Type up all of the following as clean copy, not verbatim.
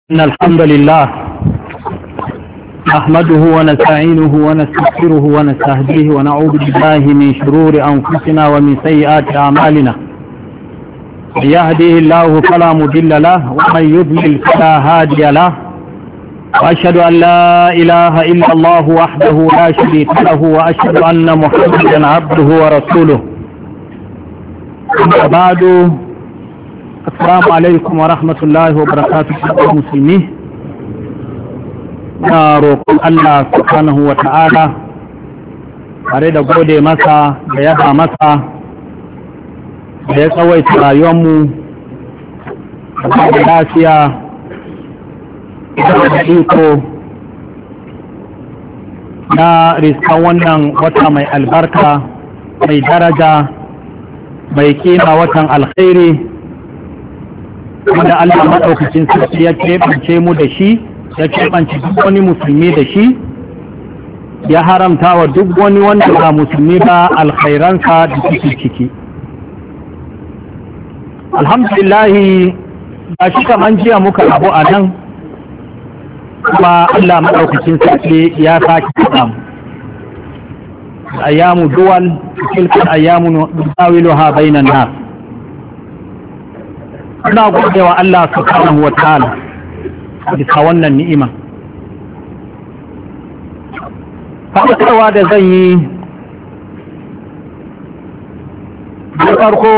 إن الحمد لله نحمده ونستعينه ونستغفره ونستهديه ونعوذ بالله من شرور أنفسنا ومن سيئات أعمالنا يهديه الله فلا مضل له ومن يضلل فلا هادي له وأشهد أن لا إله إلا الله وحده لا شريك له وأشهد أن محمدا عبده ورسوله أما بعد Assalamu alaikum wa rahmatullahi wa barakatuh wa musulmi na roƙon Allah subhanahu wa ta'ala tare da gode masa da yaba masa da ya tsawaita rayuwarmu da lafiya da iko na riskan wannan wata mai albarka mai daraja mai kima watan alkhairi wanda Allah maɗaukacin sarki ya keɓance mu da shi ya keɓance duk wani musulmi da shi ya haramta wa duk wani wanda ba musulmi ba alkhairansa da suke ciki alhamdulillahi ba shi kaman jiya muka abu a nan kuma Allah maɗaukacin sarki ya sake kaɗa mu ayyamu duwal tilkan ayyamu nudawiluha bainan nas ina gode wa Allah subhanahu wa ta'ala bisa wannan ni'ima faɗaɗarwa da zan yi da farko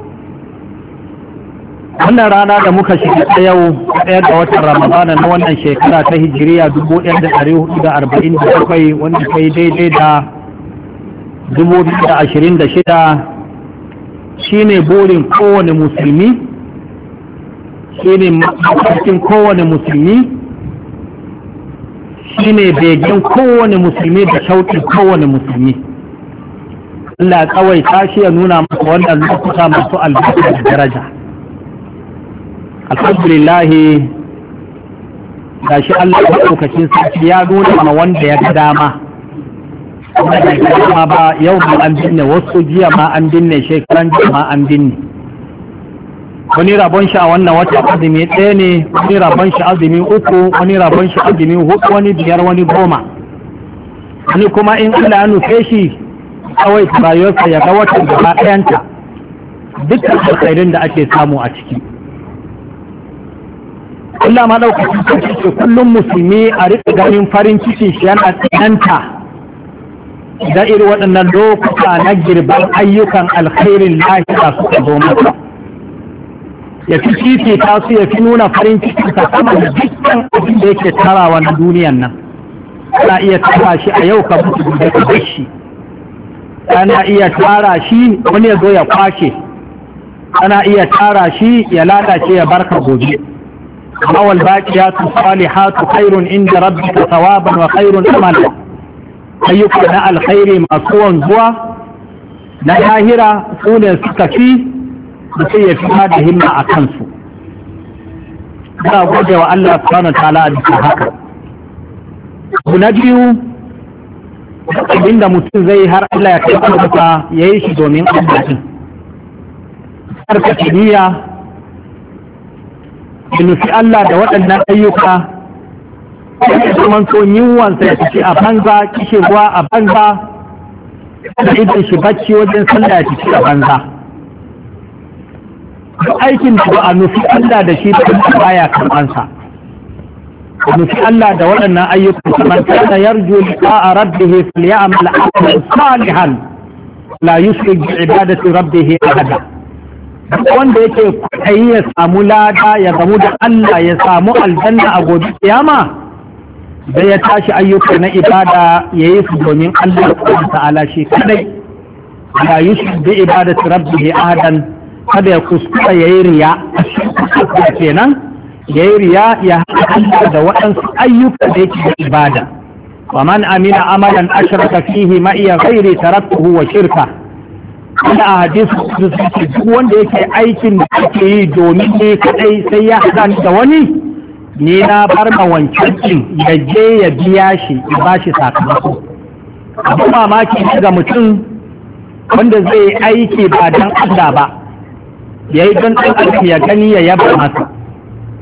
wannan rana da muka shiga ta yau ɗaya ga watan ramadana na wannan shekara ta hijiriya 1447 wanda ta yi daidai da 2026 shine burin kowane musulmi shine mafarkin kowane musulmi shine begen kowane musulmi da shauƙin kowane musulmi Allah kawai tashi ya nuna maka wannan lokuta masu albarka da daraja alhamdulillah gashi Allah maɗaukacin sarki ya nuna ma wanda ya ga dama wanda ya ga dama ba yau ma an binne wasu jiya ma an binne shekaran jiya ma an binne wani rabon shi a wannan wata azumi ɗaya ne wani rabon shi azumi uku wani rabon shi azumi hudu wani biyar wani goma wani kuma in Allah ya nufe shi kawai rayuwarsa ya ga watan gaba ɗayanta dukkan alkhairin da ake samu a ciki Allah ma ɗaukacin sarki ce kullum musulmi a riƙa ganin farin cikin shi yana tsananta da irin waɗannan lokuta na girban ayyukan alkhairin lafiya suka zo masa ya fi fifita su ya fi nuna farin cikin sa sama da dukkan abin da yake tarawa na duniyan nan ana iya tara shi a yau ka mutu da ka bar shi ana iya tara shi wani ya zo ya kwace ana iya tara shi ya lalace ya barka gobe awal baqiyatu salihatu khairun inda rabbika thawaban wa khairun amala ayyuka na alkhairi masu wanzuwa na lahira su ne suka fi da sai ya fi da himma a kansu ana gode wa Allah subhanahu ta'ala a bisa haka abu na biyu abinda mutum zai har Allah ya kai masa ya yi shi domin Allah din karkace niyya ya nufi Allah da waɗannan ayyuka ya zaman so yunwansa ya tafi a banza kishirwa a banza da idan shi bacci wajen sallah ya tafi a banza aikin da ba a nufi Allah da shi da baya karɓansa a nufi Allah da waɗannan ayyukan kamar kana yarju liqa'a rabbih falyamal amalan salihan la yushrik bi ibadati rabbih ahada wanda yake kwaɗayi ya samu lada ya gamu da Allah ya samu aljanna a gobe kiyama da ya tashi ayyuka na ibada yayi su domin Allah subhanahu ta'ala shi kadai la yushrik bi ibadati rabbih ahadan kada ya kuskura ya yi riya a kenan ya yi riya ya haɗa da waɗansu ayyuka da yake da ibada wa man amina amalan ashraka fihi ma iya ghairi taraktuhu wa shirka wanda a hadisi su ce duk wanda yake aikin da ake yi domin ne kadai sai ya haɗa da wani ne na bar ma wancan din ya je ya biya shi ya ba shi sakamako abu mamaki ga mutum wanda zai aiki ba don Allah ba ya yi don ɗan ya gani ya yaba masa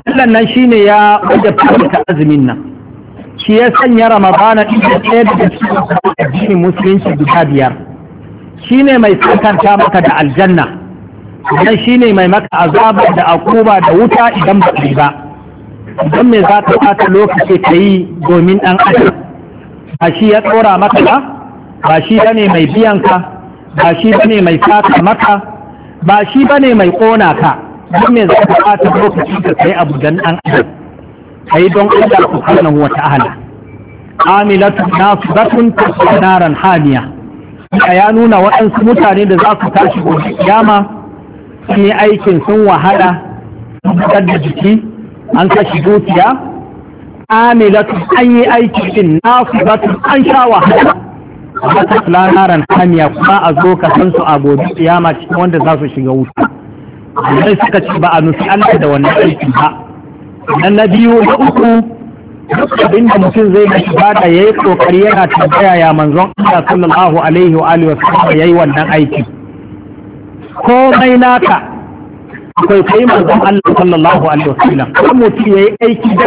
Allah nan shine ya wajabta azumin nan, shi ya sanya Ramadana ɗin ɗaya daga cikin addinin musulunci guda biyar, shine mai sakanta maka da aljanna, dan shine mai maka azaba da akuba da wuta idan ba ba. Idan me za ka ɓata lokaci ka yi domin ɗan adam, ba shi ya tsora maka ba shi bane mai biyan ka, ba shi bane mai saka maka, ba shi bane mai ƙona ka. Don me za ka ɓata lokaci ka kai abu dan ɗan adam, kai don Allah subhanahu wa ta'ala. Amilatu nasibatun tasla naran hamiya, ya nuna waɗansu mutane da za su tashi gobe kiyama sun yi aikin sun wahala, sun fitar da jiki, an kashi dukiya. Amilatu an yi aiki din nasibatun an sha wahala, ba tasla naran hamiya, kuma a zo ka san su a gobe kiyama cikin wanda za su shiga wuta. Sai suka ce ba a nufi Allah da wannan aiki ba. Nan na biyu da uku, abin da mutum zai mashi bada ya yi kokari yana tambaya ya manzon Allah sallallahu alaihi wa alihi wa sallam ya yi wannan aiki. Komai naka akwai kai manzon Allah sallallahu alaihi wa sallam. Kuma mutum ya yi aiki da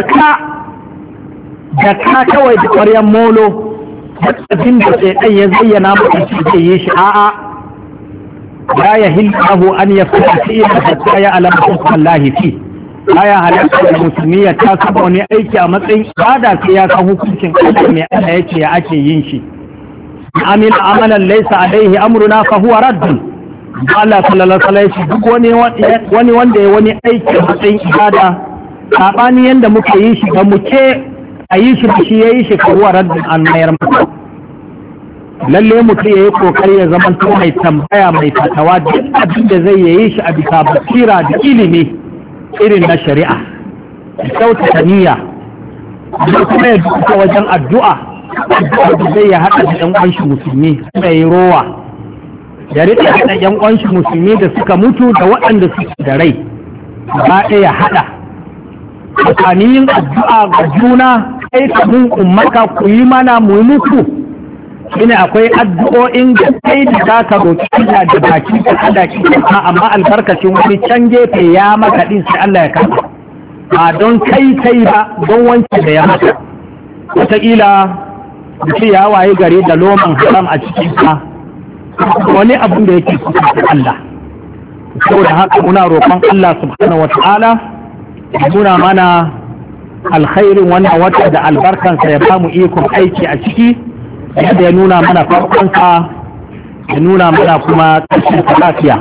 ka kawai da ƙwaryan molo, abin da sai ya zayyana mutum shi zai yi shi a'a. لا يهل له أن يفعل فيه حتى يعلم حكم الله فيه. لا يهلك المسلمية تاسبوني أيكي أمطين بعد سياسة حكمشن قدمي أنا يكي أكي ينشي. عمل عملا ليس عليه أمرنا فهو رد. قال صلى الله عليه وسلم wani aiki matsayin ibada saɓani yadda muka yi shi ba mu ce a yi shi shi ya yi shi karuwa raddin an mayar masa. Lalle mutum ya yi kokari ya zama mai tambaya mai fatawa duk abin da zai yi shi a bisa basira da ilimi irin na shari'a, da kyautata niyya, da kuma ya duka wajen addu'a da zai ya haɗa da ‘yan ƙwanshi musulmi suka yi rowa, ya riƙe haɗa ‘yan ƙwanshi musulmi da suka mutu da waɗanda suke da rai ba ɗaya haɗa. Tsakanin yin addu'a ga juna, kai ka mun ummaka ku yi mana mu muku. Shine akwai addu'o'in da kai da za ka roƙi Allah da baki da Allah ki amma albarkacin wani can gefe ya maka din sai Allah ya karɓa, ba don kai ba don wancan da ya maka. Wataƙila mutum ya waye gari da loman haram a cikin ka, wani abin da yake kusa da Allah. Saboda haka muna roƙon Allah subhanahu wa ta'ala ya nuna mana alkhairin wannan wata da albarkansa ya bamu ikon aiki a ciki, yadda ya nuna mana farkonsa ya nuna mana kuma ƙarshen lafiya.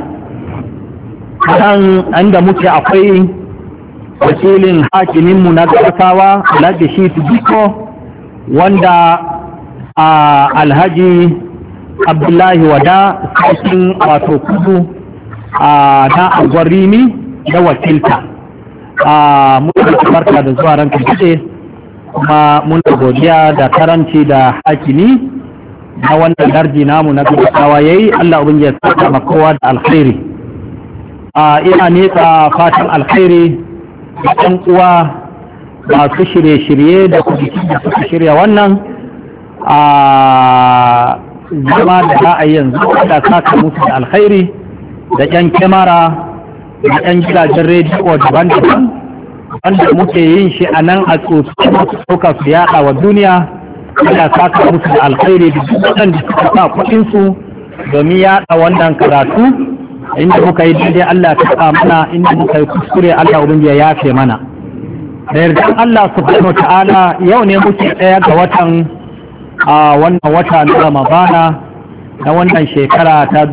Kan inda muke akwai wakilin hakiminmu na gabasawa Alhaji Shitu Diko, wanda Alhaji Abdullahi Wada sarkin wato kudu na Agwarimi da wakilta. Muka barka da zuwa ranka jide, kuma muna godiya da karanci da hakimi na wannan darji namu na gabasawa yayi. Allah ubin ya saka makowa da alkhairi. Ina nesa fatan alkhairi da ɗan uwa masu shirye-shirye da kujikin da suka shirya wannan zama da za a yi yanzu, da saka musu da alkhairi, da ƴan kyamara da ƴan gidajen rediyo daban-daban wanda muke yin shi a nan a tsotsi masu ɗauka su yaɗa wa duniya. Ina saka musu da alkhairi da duk waɗanda suka sa kuɗinsu domin yaɗa wannan karatu. Inda muka yi daidai Allah ta sa mana, inda muka yi kuskure Allah ubangiji ya yafe mana. Da yardan Allah subhanahu ta'ala, yau ne muke ɗaya ga watan wannan wata na Ramadana na wannan shekara ta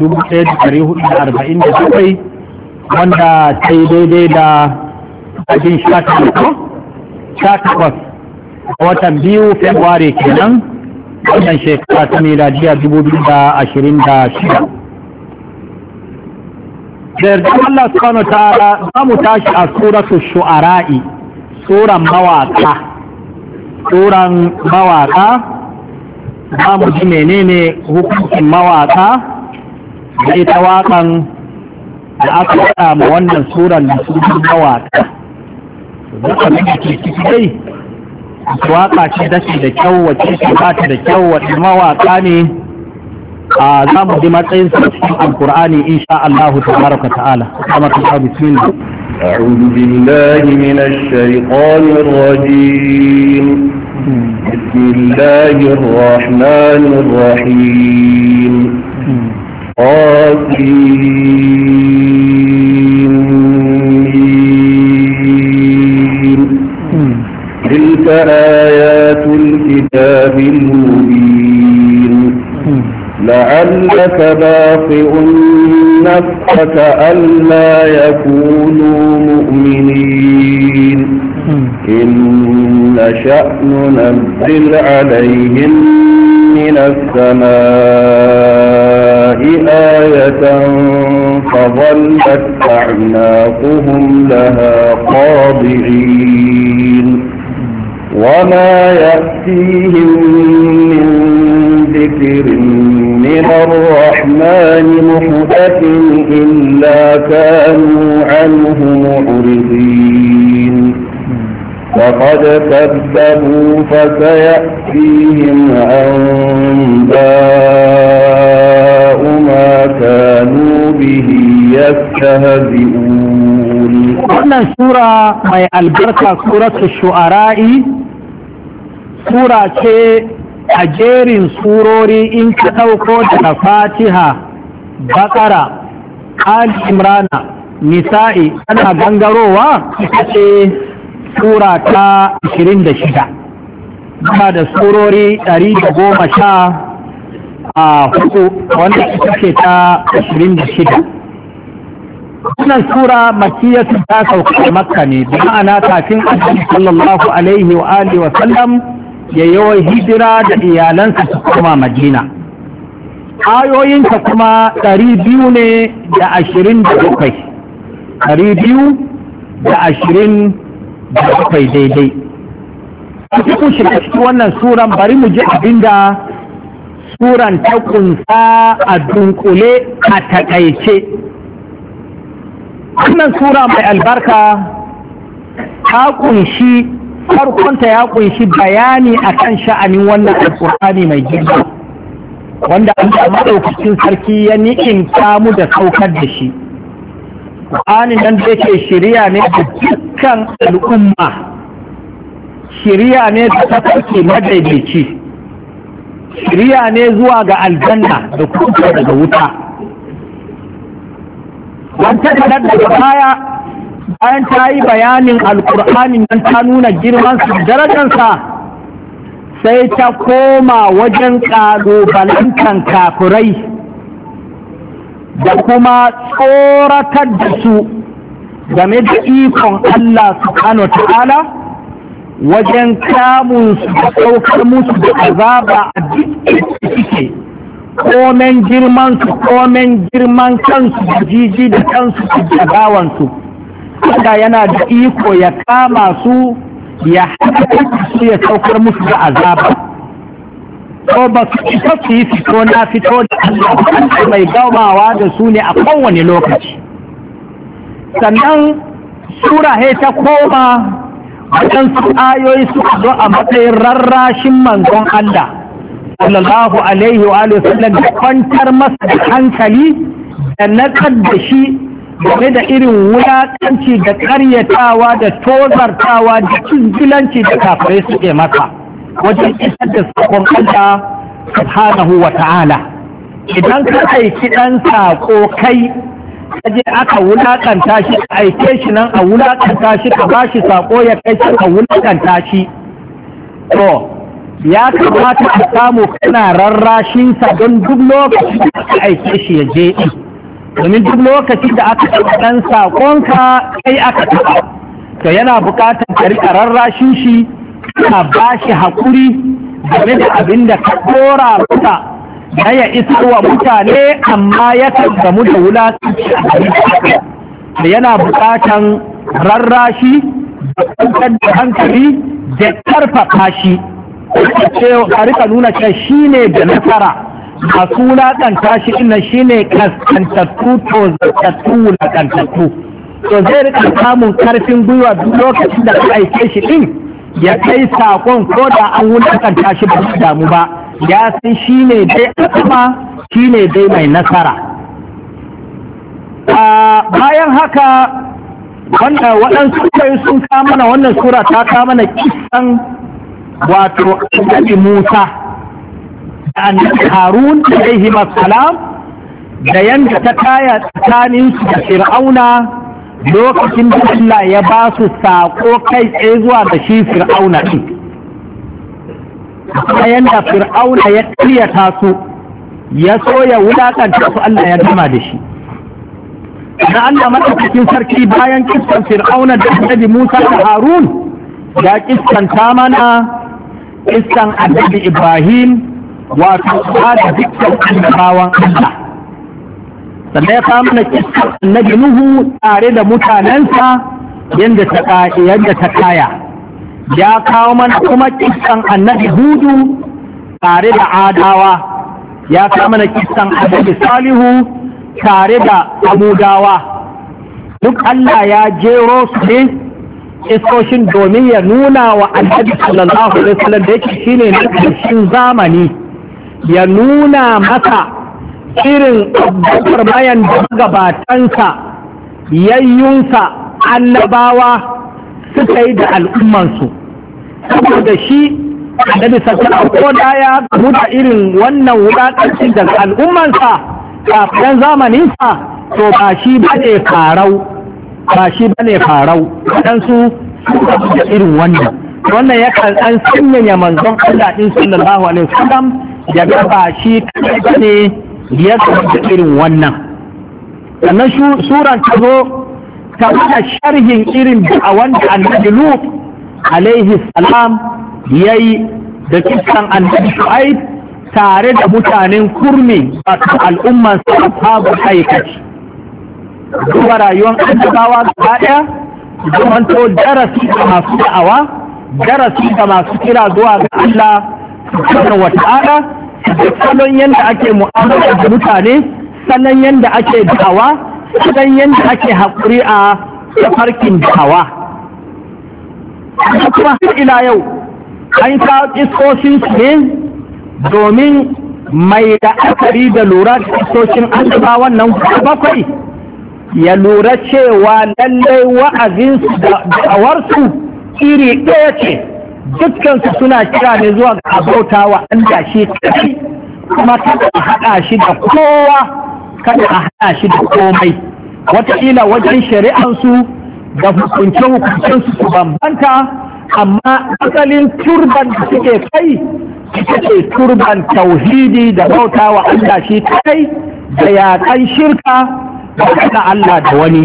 1447 wanda ta yi daidai da ajin 18 a watan 2 Februari kenan wannan shekara ta miladiya 2026. Da yardan Allah subhanahu ta'ala za mu tashi a suratu shu'ara'i, suran mawaka. Za mu ji menene hukuncin mawaka da ita waƙan da aka faɗa ma wannan suran da sunan mawaka. Duka da ke ciki dai waƙa ce dace da kyau, wacce ce ba ta da kyau, wacce mawaka ne. Za mu ji matsayin sa cikin alkur'ani insha Allah tabaraka ta'ala. Kamar ta bismillah. أعوذ بالله من الشيطان الرجيم. بسم الله الرحمن الرحيم. تلك آيات الكتاب المبين. لعلك باقع نفسك ألا يكونوا مؤمنين إن نشأ ننزل عليهم من السماء آية فظلت أعناقهم لها خاضعين وما يأتيهم من ذكر من الرحمن محدث إلا كانوا عنه معرضين وقد كذبوا فسيأتيهم أنباء ما كانوا به يستهزئون. wannan sura mai albarka suratul shu'ara'i sura ce a jerin surori in ka ɗauko daga fatiha bakara ali imrana nisa'i ana gangarowa ita ce sura ta 26 ba da surori 114 wanda ita ce ta 26. wannan sura makiyatu ta sauka makka ne bi ma'ana kafin annabi sallallahu alaihi wa alihi wa sallam ya yi hijira da iyalansa su koma madina. Ayoyinta kuma 227 daidai. A cikin shiga cikin wannan suran bari mu ji abinda suran ta kunsa a dunkule a takaice. Wannan sura mai albarka ta kunshi farkonta ya kunshi bayani akan sha'anin wannan alƙur'ani mai girma wanda Allah madaukakin sarki ya ni'imta mu da saukar da shi. Qur'anin nan da yake shiriya ne da dukkan al'umma, shiriya ne da ta farke madaidaici, shiriya ne zuwa ga aljanna da kuma daga wuta. Wata daga baya bayan ta yi bayanin alkur'anin nan ta nuna girmansa darajarsa sai ta koma wajen ƙalubalantan kafirai da kuma tsoratar da su game da ikon Allah subhanahu ta'ala wajen kamun su da saukar musu da azaba a duk suke komen girman su komen girman kansu da jiji da kansu da jagawansu. Allah yana da iko ya kama su ya haɗa su ya saukar musu da azaba. Ko ba su isa su yi fito na fito da Allah mai gamawa da su ne a kowane lokaci. Sannan sura ta koma wajen su ayoyi su zo a matsayin rarrashin manzon Allah sallallahu alaihi wa sallam da kwantar masa da hankali da nakar da shi game da irin wulaƙanci da ƙaryatawa da tozartawa da cinjilanci da kafirai suke masa wajen isar da sakon Allah subhanahu wa ta'ala. Idan ka aiki ɗan saƙo kai kaje aka wulaƙanta shi a aike shi nan a wulaƙanta shi ka ba shi saƙo ya kai shi a wulaƙanta shi, to ya kamata a samu kana rarrashinsa don duk lokacin da aka aike shi ya je domin duk lokacin da aka taɓa ɗan saƙonka kai aka taɓa, to yana buƙatar ka riƙa rarrashin shi ka ba shi haƙuri game da abin da ka ɗora masa na ya isa wa mutane amma ya gamu da wulaƙanci a gari da yana buƙatar rarrashi da kwantar da hankali da ƙarfafa shi ka rika nuna cewa shi ne da nasara masu wulaƙanta shi ina shi ne kaskantattu to zartattu wulaƙantattu, to zai rika samun karfin gwiwa duk lokacin da ka aike shi ɗin ya kai saƙon ko da an wulaƙanta shi ba su damu ba, ya san shi ne dai a sama shi ne dai mai nasara. Bayan haka wanda waɗansu kai sun mana wannan sura ta mana kisan wato annabi Musa da annabi Harun alaihi salam da yanda ta kaya tsakanin su da Fir'auna lokacin da Allah ya ba su sako kai tsaye zuwa da shi Fir'auna din kuma yanda Fir'auna ya ƙaryata su ya so ya wulakanta su Allah ya gama da shi na Allah madaukakin sarki bayan kissan Fir'auna da annabi Musa da Harun ya kissanta mana kissan annabi Ibrahim wato da dukkan annabawan Allah sannan ya kawo mana kissan annabi Nuhu tare da mutanensa yadda ta kaya ya kawo mana kuma kissan annabi Hudu tare da Adawa ya kawo mana kissan annabi Salihu tare da Samudawa duk Allah ya jero su ne iskoshin domin ya nuna wa annabi sallallahu alaihi wasallam da yake shine na ƙarshen zamani ya nuna masa irin abubakar bayan da gabatansa yayyunsa annabawa suka yi da al'ummansu saboda shi annabi sallallahu ko da ya gamu da irin wannan wulaƙancin daga al'ummansa kafin zamaninsa to ba shi bane farau waɗansu suka da irin wannan ya kan an sanyaya manzon Allah din sallallahu alaihi wasallam ya ga ba shi ne ya da irin wannan sannan suran ta zo ta da sharhin irin da'awan da annabi Lut alaihi salam yayi da kisan annabi Shu'aib tare da mutanen kurmi wato al'umman sahabban aikaci duba rayuwar annabawa gaba ɗaya zamanto darasi ga masu da'awa darasi ga masu kira zuwa ga Allah subhanahu wa ta'ala da salon yadda ake mu'amala da mutane salon yadda ake da'awa salon yadda ake haƙuri a tafarkin da'awa kuma har ila yau an kawo iskoshin su ne domin mai la'akari da lura da iskoshin annabawan nan bakwai ya lura cewa lallai wa'azinsu da da'awarsu iri ɗaya ce dukkansu suna kira ne zuwa ga abauta wa Allah shi kai kuma kada a haɗa shi da kowa kada a haɗa shi da komai wataƙila wajen shari'ansu da hukunce-hukuncensu su bambanta amma asalin turban da suke kai ita ce turban tauhidi da bauta wa Allah shi kai da yaƙan shirka da haɗa Allah da wani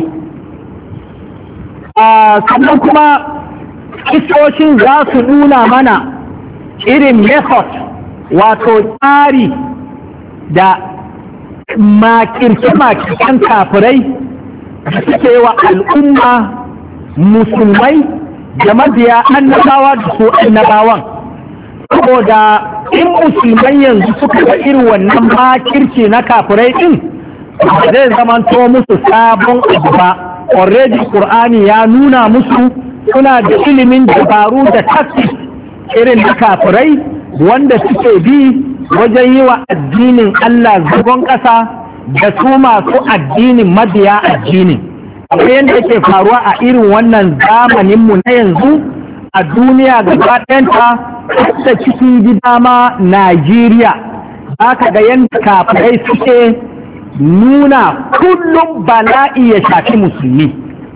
sannan kuma kisoshin za su nuna mana irin method wato tsari da makirce-makircen kafirai da suke wa al'umma musulmai da mabiya annabawa da su annabawan saboda in musulmai yanzu suka ga irin wannan makirci na kafirai din zai zamanto musu sabon abu ba already Qur'ani ya nuna musu suna da ilimin dabaru da tactics irin na kafirai wanda suke bi wajen yi wa addinin Allah zagon ƙasa da su masu addinin mabiya addinin akwai yadda yake faruwa a irin wannan zamaninmu na yanzu a duniya gaba ɗayanta da cikin gida ma Najeriya za ka ga yadda kafirai suke nuna kullum bala'i ya shafi musulmi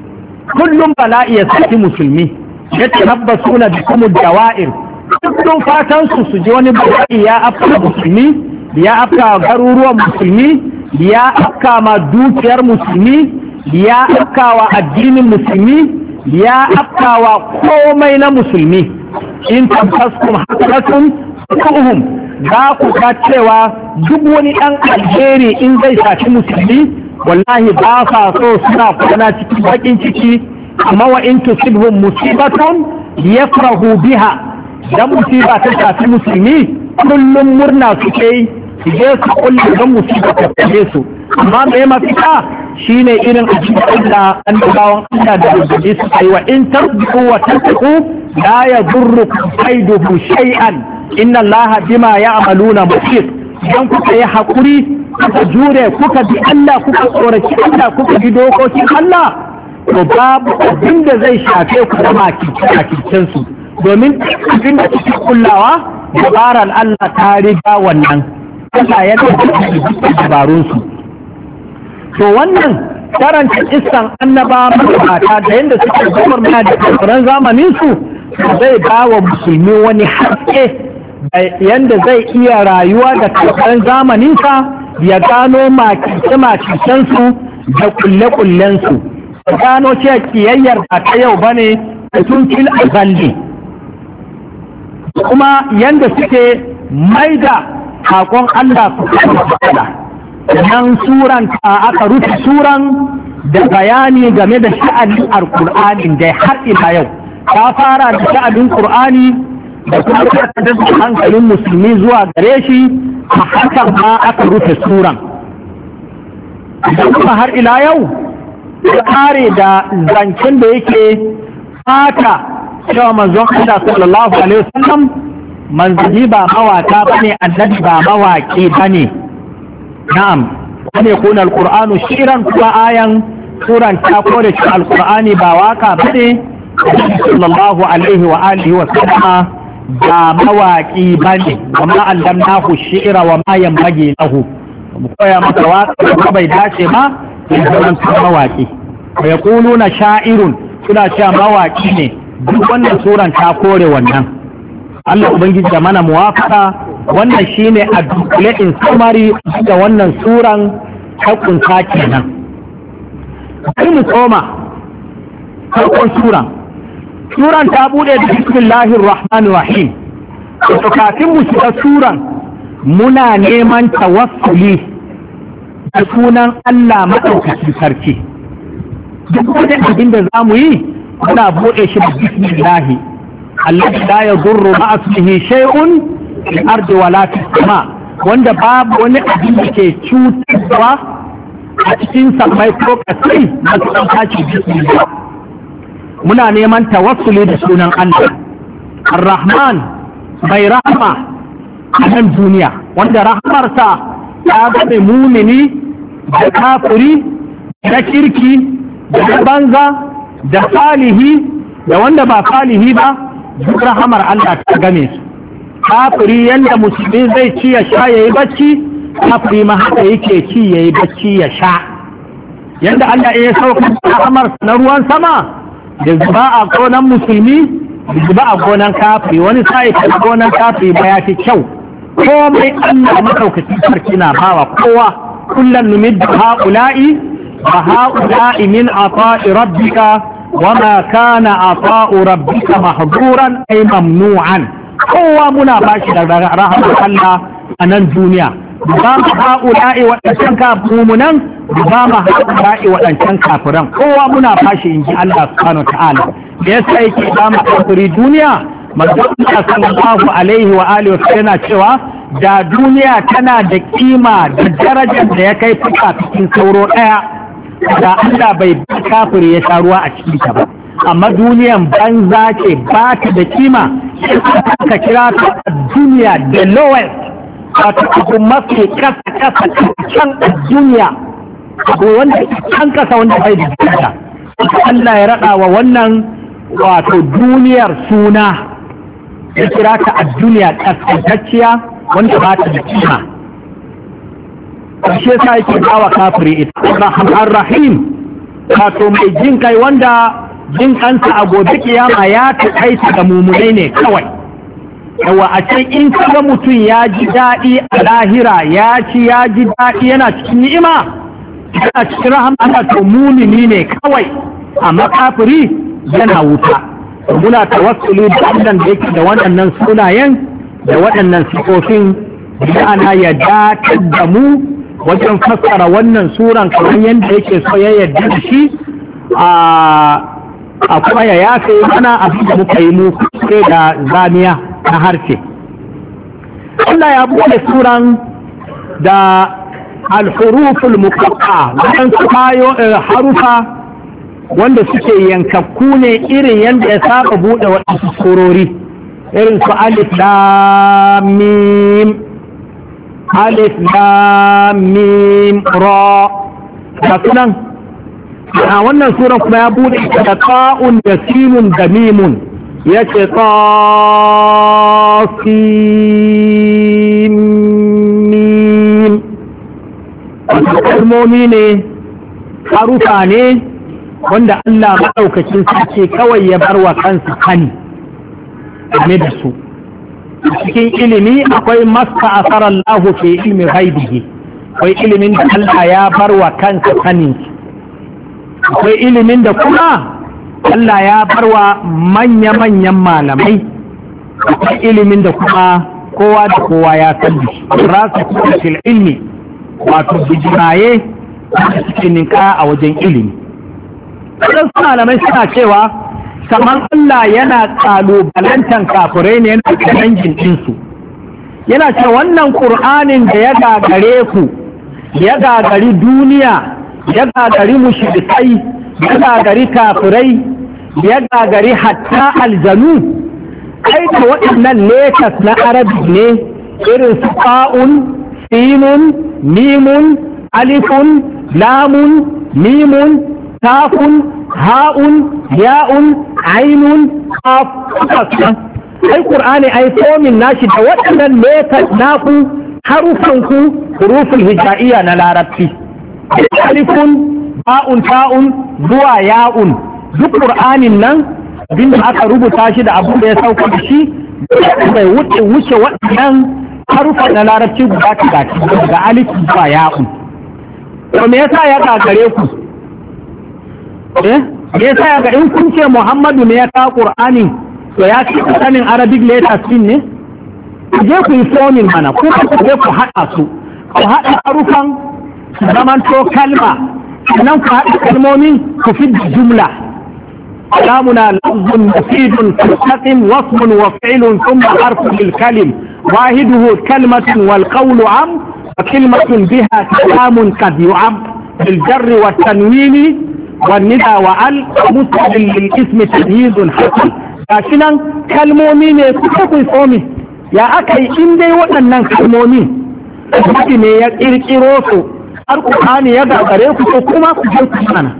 ya tarabbasu na bikumu dawa'ir kullum fatan su ji wani bala'i ya afka musulmi ya afka garuruwan musulmi ya afka ma dukiyar musulmi ya afka wa addinin musulmi ya afka wa komai na musulmi in tabtaskum hasanatun tu'hum za ku ga cewa duk wani ɗan alheri in zai shafi musulmi wallahi ba sa so suna kwana cikin bakin ciki amma wa in tusibhum musibatun yafrahu biha dan musiba ta shafi musulmi kullum murna suke yi su je su kulle don musiba ta shafe su amma me mafita shine irin ajiyar da annabawan Allah da rubuce su kai wa in tasbihu wa tattaqu la yadurrukum kaiduhu shay'an inna allaha bima ya'maluna muhit idan kuka yi hakuri kuka jure kuka bi Allah kuka tsoraci Allah kuka bi dokokin Allah to babu abin da zai shafe ku da makicin su domin abin da suke kullawa dabarar Allah ta riga wannan Allah ya da dabarun su to wannan karanta iskan annaba mata da yadda suke gwamnati da kafiran zamanin su zai ba wa musulmi wani haske yadda zai iya rayuwa da kafiran zamaninsa ya gano makice-makicensu da kulle-kullensu ya gano cewa kiyayyar ba ta yau ba ne tun fil azalli kuma yadda suke maida hakon Allah su kama nan suran ta aka rufe suran da bayani game da sha'anin alkur'anin da har ila yau ta fara da sha'anin qur'ani da kuma da hankalin musulmi zuwa gare shi a hakan ma aka rufe suran da kuma har ila yau ya kare da zancen da yake fata cewa manzon Allah sallallahu alaihi wasallam manzili ba mawaka bane annabi ba mawaki bane na'am wani kuna alqur'anu shiran kuma ayan suran ta kore shi alqur'ani ba waka bane sallallahu alaihi wa alihi wa sallama ba mawaki bane amma allamnahu shi'ra wa ma yanbaghi lahu mu koya maka waka bai dace ba in zaman mawaki wa yaquluna sha'irun suna cewa mawaki ne duk wannan suran ta kore wannan Allah ubangiji da mana muwafaka wannan shine a dukkule in summary da wannan suran ta kunsa kenan sai mu koma farkon suran ta bude da bismillahir rahmanir rahim to kafin mu shiga suran muna neman tawassuli da sunan Allah madaukakin sarki duk wani abin da zamu yi muna bude shi da bismillah Allah la yadurru ma ismihi shay'un fil ardi wala fis sama wanda babu wani abin da ke cutarwa a cikin samai ko kasai na sunan tashi bismillah muna neman tawassuli da sunan Allah ar-rahman mai rahama a nan duniya wanda rahamarsa ya gabe mumini da kafiri da kirki da banza da salihi da wanda ba salihi ba duk rahamar Allah ta game su kafiri yanda musulmi zai ci ya sha yayi bacci kafiri ma haka yake ci yayi bacci ya sha yanda Allah ya sauka rahamar na ruwan sama da zuba a gonan musulmi da zuba a gonan kafiri wani sai ka gonan kafiri ba ya fi kyau komai Allah madaukakin sarki na bawa kowa kullum numiddu ha'ula'i wa ha'ula'i min ata'i rabbika wama kana ata'u rabbika mahduran ay mamnu'an kowa muna bashi da rahmar Allah a nan duniya ba mu ha'ula'i waɗancan kafumunan ba mu ha'ula'i waɗancan kafiran kowa muna bashi in ji Allah subhanahu ta'ala da yasa yake ba mu kafiri duniya manzo Allah sallallahu alaihi wa alihi wa yana cewa da duniya tana da kima da darajar da ya kai fuka cikin sauro ɗaya da Allah bai kafiri ya sha ruwa a cikin ta ba amma duniyan banza ce ba ta da kima ka kira ta duniya da lowest wato abu mafi kasa can a duniya abu wanda can kasa wanda bai da kasa Allah ya raɗa wa wannan wato duniyar suna ya kira ta a duniya kaskantacciya wanda ba ta da kima ƙarshe sa yake bawa kafiri ita ar-rahim wato mai jin kai wanda jin kansa a gobe kiyama ya taƙaita ga mumunai ne kawai yawa a can in kaga mutum ya ji daɗi a lahira ya ci ya ji daɗi yana cikin ni'ima yana cikin rahama to mumini ne kawai amma kafiri yana wuta muna tawassuli da Allah da yake da waɗannan sunayen da waɗannan sifofin da ana ya datar da mu wajen fassara wannan suran kamar yadda yake so ya yarda da shi a kuma ya yafe mana abin da muka yi mu sai da zamiya na harshe Allah ya buɗe suran da al-huruful muqatta wannan su harufa wanda suke yankakku ne irin yadda ya saba buɗe waɗansu surori irin su alif lam mim alif lam mim ra da sunan a wannan suran kuma ya bude da qa'un da sinun da mimun yace qasim mim kalmomi ne harufa ne wanda Allah maɗaukacin sarki kawai ya bar wa kansa hani game da su cikin ilimi akwai masta asar Allah fi ilmi ghaibihi akwai ilimin da Allah ya bar wa kansa sanin akwai ilimin da kuma Allah ya bar wa manya-manyan malamai akwai ilimin da kuma kowa da kowa ya sani rasu kuma fil ilmi wato bijimaye da suke ninka a wajen ilimi waɗansu malamai suna cewa kamar Allah yana ƙalubalantan kafirai ne yana challenging ɗinsu yana ce wannan ƙur'anin da ya gagare ku ya gagari duniya ya gagari mushrikai ya gagari kafirai ya gagari hatta aljanu kai da waɗannan letas na arabi ne irin su fa'un sinun mimun alifun lamun mimun kafun ha'un ya'un ainun qaf ai qur'ani ai fomin nashi da waɗannan letas naku harufanku huruful hijaiya na larabci alifun ba'un ta'un zuwa ya'un duk qur'anin nan abinda aka rubuta shi da abu da ya sauka da shi bai wuce waɗannan harufan na larabci guda daga alif zuwa ya'un to me yasa ya gagare ku me yasa ya ga in kun ce Muhammadu ne ya kawo Qur'ani to ya ce sanin Arabic letters din ne je ku yi fomin mana ku je ku haɗa su ku haɗa harufan zamanto kalma sannan ku haɗa kalmomin ku fi jumla كلامنا لفظ مفيد مستقم وصف وفعل ثم حرف للكلم واحده كلمة والقول عم وكلمة بها كلام قد يعم بالجر والتنوين والندى وعل مستقل للاسم تمييز حسن لكن كلمومين كتبوا فومي يا أكي إن دي وأنن كلمومين لكن يكيروسو القرآن يدع غريكو كما كجوك معنا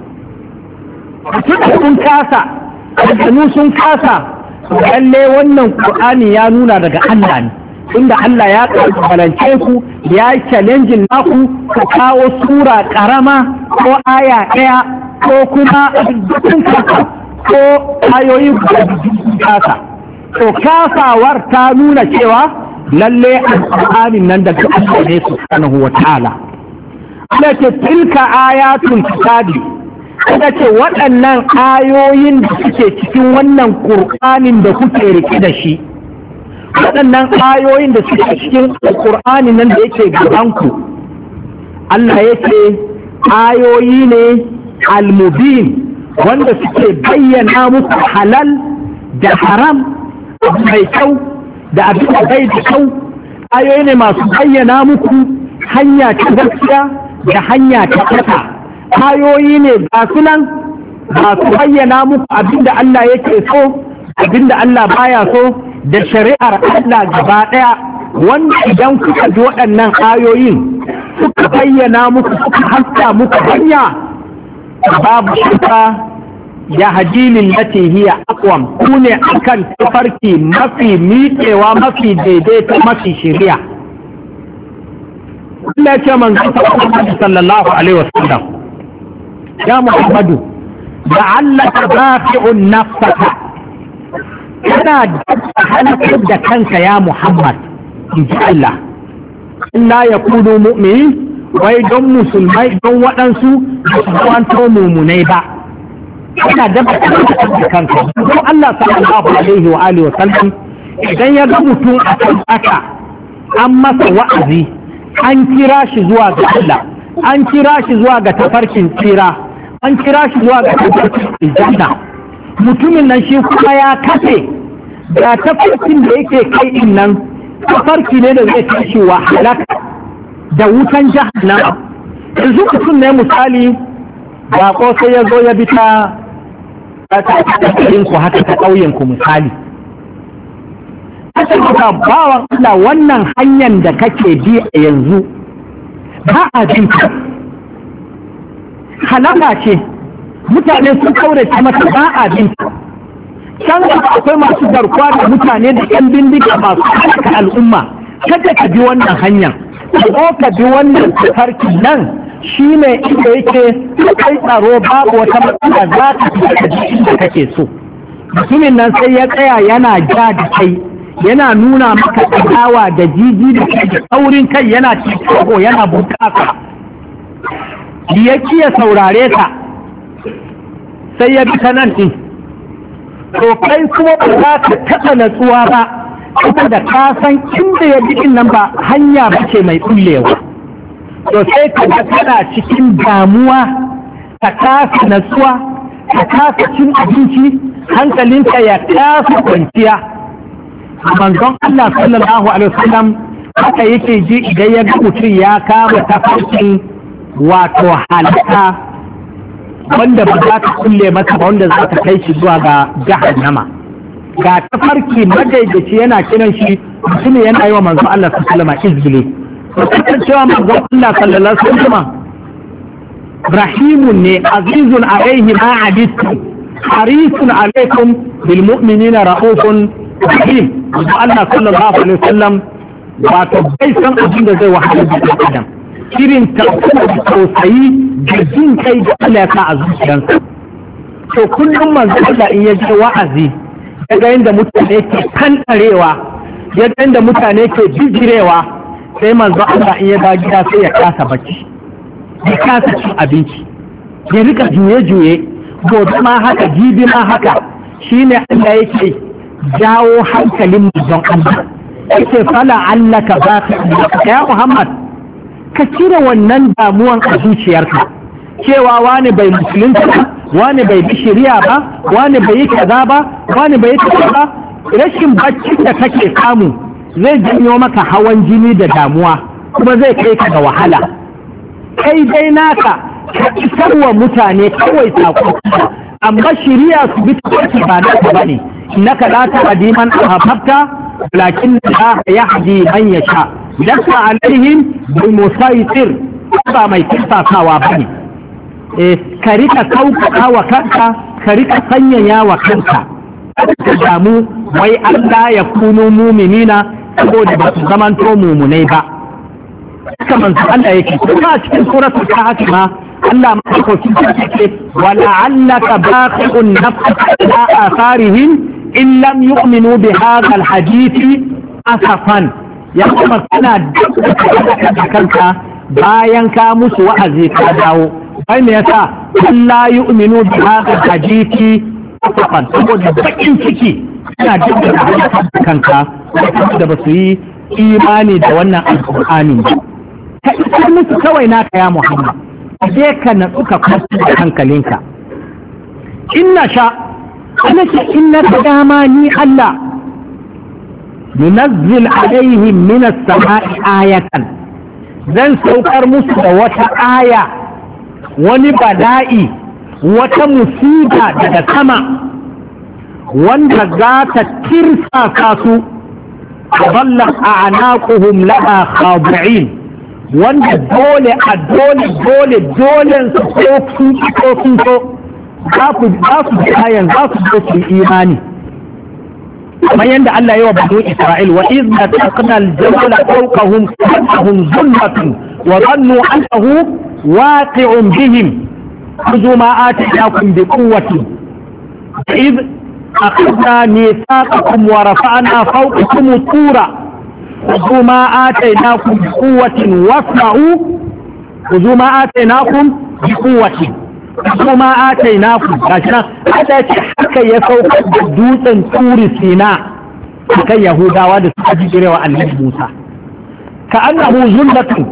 sun kasa aljanu sun kasa lalle wannan Qur'ani ya nuna daga Allah ne inda Allah ya kabalance ku ya challenge naku ku kawo sura karama ko aya daya ko kuma dukkan kasa ko ayoyi kasa to kasawar ta nuna cewa lalle Qur'ani nan daga Allah ne subhanahu wa ta'ala Allah ce tilka ayatul kitabi kada ce waɗannan ayoyin da suke cikin wannan ƙur'anin da kuke rike da shi waɗannan ayoyin da suke cikin ƙur'anin nan da yake gabanku Allah ya ce ayoyi ne al-mubin wanda suke bayyana muku halal da haram mai kyau da abin da bai da kyau ayoyi ne masu bayyana muku hanya ta gaskiya da hanya ta kata ayoyi ne ga sunan ba su bayyana muku abinda Allah yake so abinda Allah baya so da shari'ar Allah gaba daya wanda idan kuka ji waɗannan ayoyin suka bayyana muku suka haska muku hanya babu shakka ya hadilin lati hiya aqwam ku ne akan tafarki mafi miƙewa mafi daidaita mafi shari'a Allah ya ce manzo sallallahu alaihi wasallam يا محمد لعلك باخع نفسك أنا هلك كنك يا محمد إن شاء الله لا يكونوا مؤمنين ويدوم مسلمين دون وأنسوا وأنتم مؤمنين أنا دبت كنك الله صلى الله عليه وآله وسلم idan ya ga mutum a kan aka an masa wa'azi an kira shi zuwa ga Allah an kira shi zuwa ga tafarkin tsira an kira shi zuwa ga tafarkin aljanna mutumin nan shi kuma ya kafe ga tafarkin da yake kai din nan tafarki ne da zai kai shi wa halaka da wutan jahannama yanzu mutum ne misali ba ko sai ya zo ya bi ta ku haka ta ƙauyen ku misali haka kuka bawan Allah wannan hanyar da kake bi a yanzu ba a jinka halaka ce mutane sun kaurace mata ba a binta. Can akwai masu garkuwa da mutane da yan bindiga masu halaka al'umma, kada ka bi wannan hanyar, ko ka bi wannan tafarki nan shi ne inda yake kai tsaro babu wata matsala za ta fi ka ji inda kake so. Mutumin nan sai ya tsaya yana ja da kai, yana nuna maka ɗagawa da jiji da kai da saurin kai, yana cikin yana bunƙasa. Ya kiya saurare ka sai ya bi ta nan ɗin. To kai kuma ba za ka taɓa natsuwa ba, kuma da ka san inda ya bi nan ba hanya ba ce mai kullewa. To sai ka ga kana cikin damuwa, ka kasa natsuwa, ka kasa cin abinci, hankalinka ya kasa kwanciya. Manzon Allah sallallahu alaihi wasallam haka yake ji idan ya ga mutum ya kama tafarkin wato halaka wanda ba za ta kulle masa ba, wanda za ta kai shi zuwa ga jahannama. Ga tafarki madaidaci yana kiran shi, mutum yana yi wa manzon Allah sallallahu alaihi wasallam izgili. Wasu cewa manzon Allah sallallahu alaihi wasallam rahimun ne, azizun alaihi ma adittum, harisun alaikum bil mu'minina ra'ufun rahim. Manzon Allah sallallahu alaihi wasallam wato bai san abin da zai wahala da adam, irin tausayi da jin kai da Allah ya sa a zuciyarsa. To kullum manzon Allah in ya ji wa'azi, ya ga yadda mutane ke kantarewa, ya ga yadda mutane ke bijirewa, sai manzo Allah in ya ga gida sai ya kasa bacci, ya kasa cin abinci, ya rika juye-juye, gobe ma haka, jibi ma haka. Shine Allah yake jawo hankalin manzon Allah, yake fala Allah ka ba ka ya Muhammad, ka cire wannan damuwan a zuciyarka cewa wani bai musulunta ba, wani bai bi shari'a ba, wani bai yi kaza ba, wani bai yi kaza ba. Rashin bacci da kake samu zai janyo maka hawan jini da damuwa, kuma zai kai ka ga wahala. Kai dai naka ka isar wa mutane kawai sako, amma shari'a su bi tafarki ba naka bane. Innaka la tahdi man ahbabta walakin Allah yahdi man yasha. Lasta alaihim bil musaytir, ba mai kifafawa bane. Ka rika sauƙaƙa wa kanka, ka rika sanyaya wa kanka, ka damu wai Allah ya kunu muminina saboda ba su zamanto mumunai ba. Kamar su Allah yake kuma a cikin suratul kahf ma Allah madaukakin sarki ce wa la'allaka baqi'un nafsaka ala atharihim in lam yu'minu bi hadha al-hadithi asafan. Ya kuma kana da kanka bayan ka musu wa'azi ka dawo. Ai me yasa Allah yu'minu bi hadha al-hadithi asafan, saboda bakin ciki kana da kanka da ba su yi imani da wannan alƙur'ani ba. Ka isar musu kawai naka ya Muhammad, je ka natsu ka kwanci da hankalinka. Inna sha ana ce inna dama ni Allah nunazzil alaihim min as-sama'i ayatan, zan saukar musu da wata aya, wani bala'i, wata musiba daga sama wanda za ta tirsasa su, taballa a'naquhum laha khadi'in, wanda dole a dole su ko sun so za su bayan za su zo su imani. kamar yadda Allah ya wa banu Isra'il, wa iz nataqna al-jabala fawqahum ka'annahum zulmatun wa dhannu annahu waqi'un bihim khudhu ma ataynakum bi quwwatin iz akhadna mithaqakum wa rafa'na fawqakum at-tura khudhu ma ataynakum bi quwwatin wasma'u khudhu ma ataynakum bi quwwatin kuma atainaku gashi nan Allah ce haka ya saukar da dutsen turi Sina kan Yahudawa da suka jirewa Annabi Musa, ka annahu zullatun,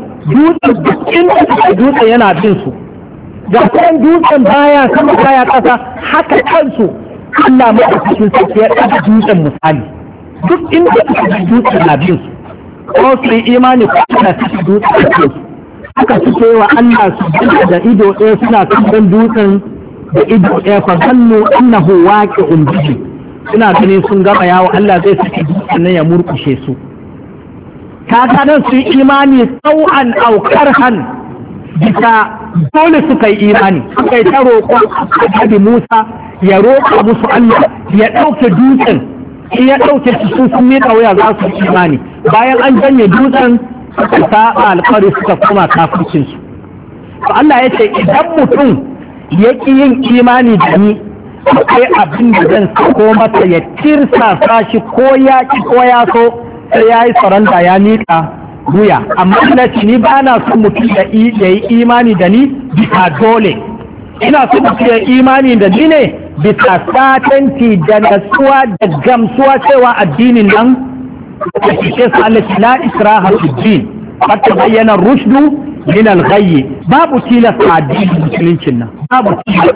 dutsen yana bin su, ga kan dutsen baya sama baya kasa, haka kansu Allah mai cikin sarki ya ɗaga dutsen misali, duk inda suka dutsen na bin su, ko su yi imani ko ana cikin dutsen da su aka suke wa Allah su da ido ɗaya suna kallon dutsen da ido ɗaya fa zannu annahu waqi'un bihi, suna ganin sun gama yawo Allah zai saki dutsen nan ya murkushe su. Kaga nan su yi imani sau'an aw karhan bisa dole suka yi imani, suka yi ta roƙon Annabi Musa ya roƙa musu Allah ya ɗauke dutsen, in ya ɗauke su sun miƙa wuya za su yi imani. Bayan an janye dutsen suka saba alƙawari suka koma kafircinsu. To Allah ya ce idan mutum ya ƙi yin imani da ni, akwai abin da zan sako masa ya tirsasa shi ko ya ƙi ko ya so sai ya yi saranda ya miƙa wuya. Amma ina ce ni ba na son mutum ya yi imani da ni bisa dole, ina son mutum ya yi imani da ni ne bisa satanti da natsuwa da gamsuwa cewa addinin nan da cike su Allah la ikraha fi din, hatta bayyana rushdu min al-ghayy. Babu tilas a addinin musuluncin nan, babu tilas.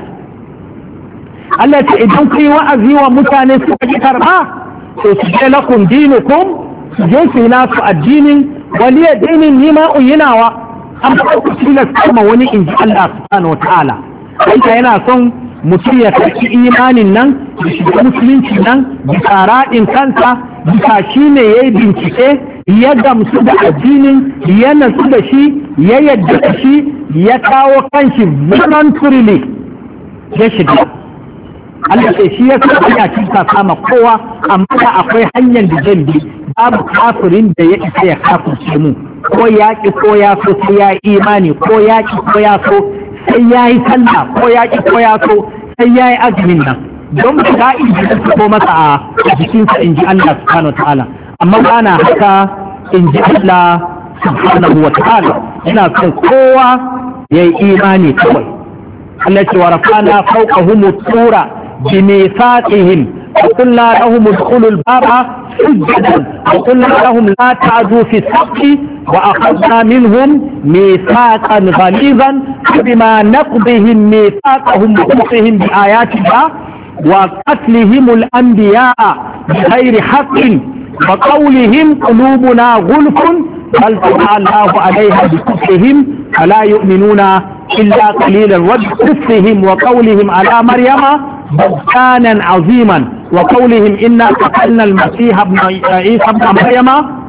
Allah ce idan ku yi wa'azi wa mutane su ji karba to su je lakum dinukum, su je su yi nasu addinin, waliya dinin nima uyinawa. Amma ku tilas kama wani in ji Allah subhanahu wa ta'ala. Allah yana son mutum ya karɓi imanin nan da shiga musulunci nan bisa raɗin kansa, bisa shi ne ya yi bincike, ya gamsu da addinin, ya nasu da shi, ya yadda da shi, ya kawo kanshi voluntarily ya shiga. Allah sai shi ya sa ya cika sama kowa, amma da akwai hanyar da zan bi, babu kafirin da ya isa ya kafirce mu, ko ya ki ko ya so sai ya imani, ko ya ki ko ya so sai ya yi sallah, ko ya ki ko ya so sai ya yi azumin nan, don ba za a ko masa a jikinsa in ji Allah subhanahu wa ta'ala. Amma ba na haka in ji Allah subhanahu wa ta'ala, ina son kowa ya yi imani kawai. Allah ce wa rafana fawqahum tura bi mithaqihim wa qulna lahum udkhulu al-baba sujjadan wa qulna lahum la ta'du fi as-sabti wa akhadna minhum mithaqan ghalizan bima naqdihim mithaqahum wa kufrihim bi ayati Allah wa qatlihim al-anbiya'a bighayri haqqin wa qawlihim qulubuna ghulfun bal ta'a Allahu 'alayha bi kufrihim fala yu'minuna إلا قليلا وبكفرهم وقولهم على مريم بهتانا عظيما وقولهم إنا قتلنا المسيح ابن عيسى ابن مريم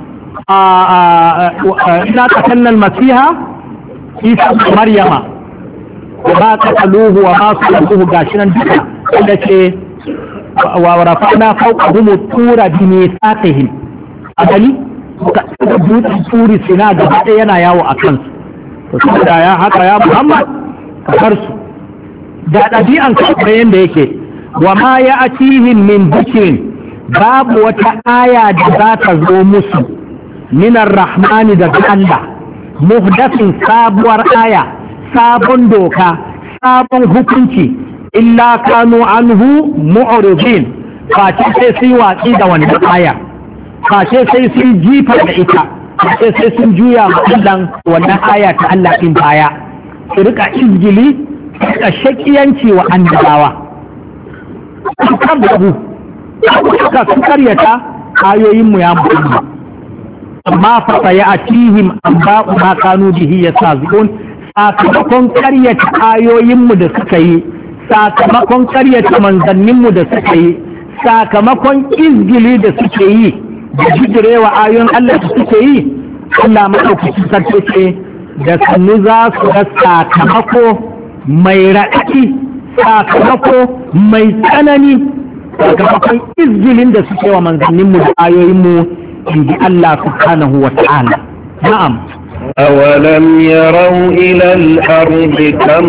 إنا قتلنا المسيح عيسى ابن مريم وما قتلوه وما صلبوه قاشنا بك التي ورفعنا فوقهم الطور بميثاقهم أدلي وكتبت الطور سنة قبطينا ياو أكنس da ya haka ya Muhammad kafar su da ɗabi'an kafirai da yake wa ma ya atihim min dhikrin, babu wata aya da za ta zo musu minar rahmani daga Allah, muhdathin sabuwar aya, sabon doka, sabon hukunci, illa kanu anhu mu'ridin, face sai su watsi da wannan aya, face sai su jifa da ita, sai sun juya Allah wannan aya ta Allah ɗin baya, su rika izgili, su rika shakiyanci wa annabawa. Su kan babu, suka su karyata ayoyinmu ya mutu. Amma fa ya atihim an ba'u ma kanu bihi yastazun, sakamakon karyata ayoyinmu da suka yi, sakamakon karyata manzanninmu da suka yi, sakamakon izgili da suke yi, da jijirewa ayoyin Allah da suke yi, Allah maɗaukaki sarki ce da sannu za su ga sakamako mai raɗaɗi, sakamako mai tsanani, sakamakon izgilin da suke wa manzanninmu da ayoyinmu in ji Allah subhanahu wa ta'ala. Na'am. أولم يروا إلى الأرض كم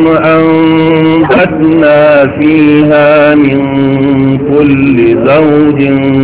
أنبتنا فيها من كل زوج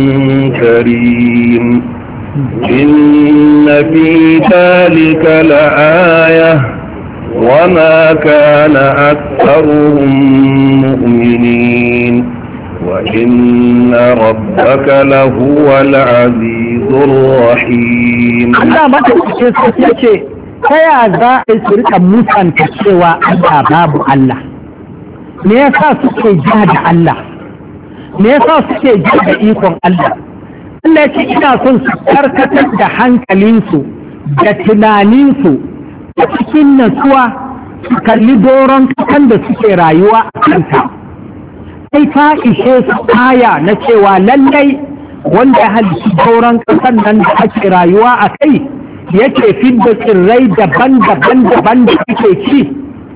كريم إن في ذلك لآية وما كان أكثرهم مؤمنين وإن ربك لهو العزيز الرحيم. Allah madaukakin sarki ce ta ya za a su rika musanta cewa Allah babu Allah, me yasa suke ja da Allah, me yasa suke ja da ikon Allah. Allah ce ina son su karkatar da hankalinsu da tunaninsu a cikin natsuwa, su kalli doron kasan da suke rayuwa a kanta. Sai ta ishe su aya na cewa lallai wanda ya halitta doron kasan nan da ake rayuwa a kai yake fidda tsirrai daban-daban da ake ci,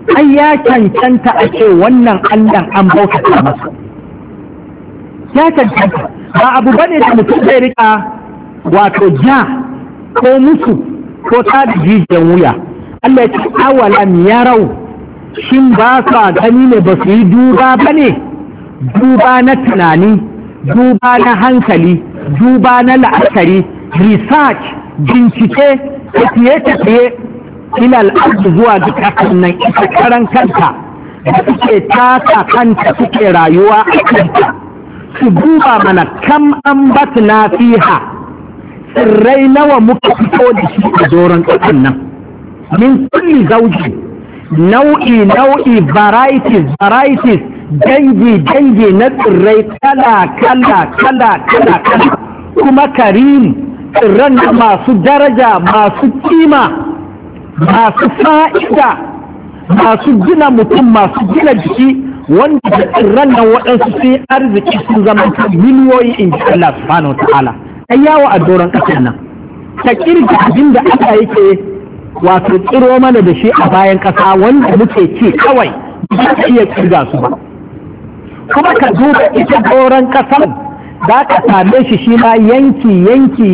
ai ya cancanta a ce wannan Allah an bautata masa, ya cancanta. Ba abu bane da mutum zai rika wato ja ko musu ko ta da jijiyar wuya. Allah ya ce awalam yarau, shin ba sa gani ne, ba su yi duba ba ne, duba na tunani, duba na hankali, duba na la'akari, research, bincike, tafiye-tafiye ilal ardu zuwa ga ƙasar nan ita karan kanta da suke taka kanta suke rayuwa a kanta, su duba mana kam an batna fiha, tsirrai nawa muka fito da shi a doron ƙasar nan, min kulli zauji, nau'i varieties, dangi na tsirrai kala, kuma karim, tsirran masu daraja, masu kima, masu fa'ida, masu gina mutum, masu gina jiki, wanda da tsirran nan waɗansu sai arziki sun zama miliyoyi in ji Allah subhanahu wa ta'ala. Ai yawo a doron ƙasar nan, ta kirga abin da Allah yake wato tsiro mana da shi a bayan ƙasa wanda muke ci kawai ba ka iya kirga su ba. Kuma ka duba ita doron ƙasar za ka same shi ma yanki,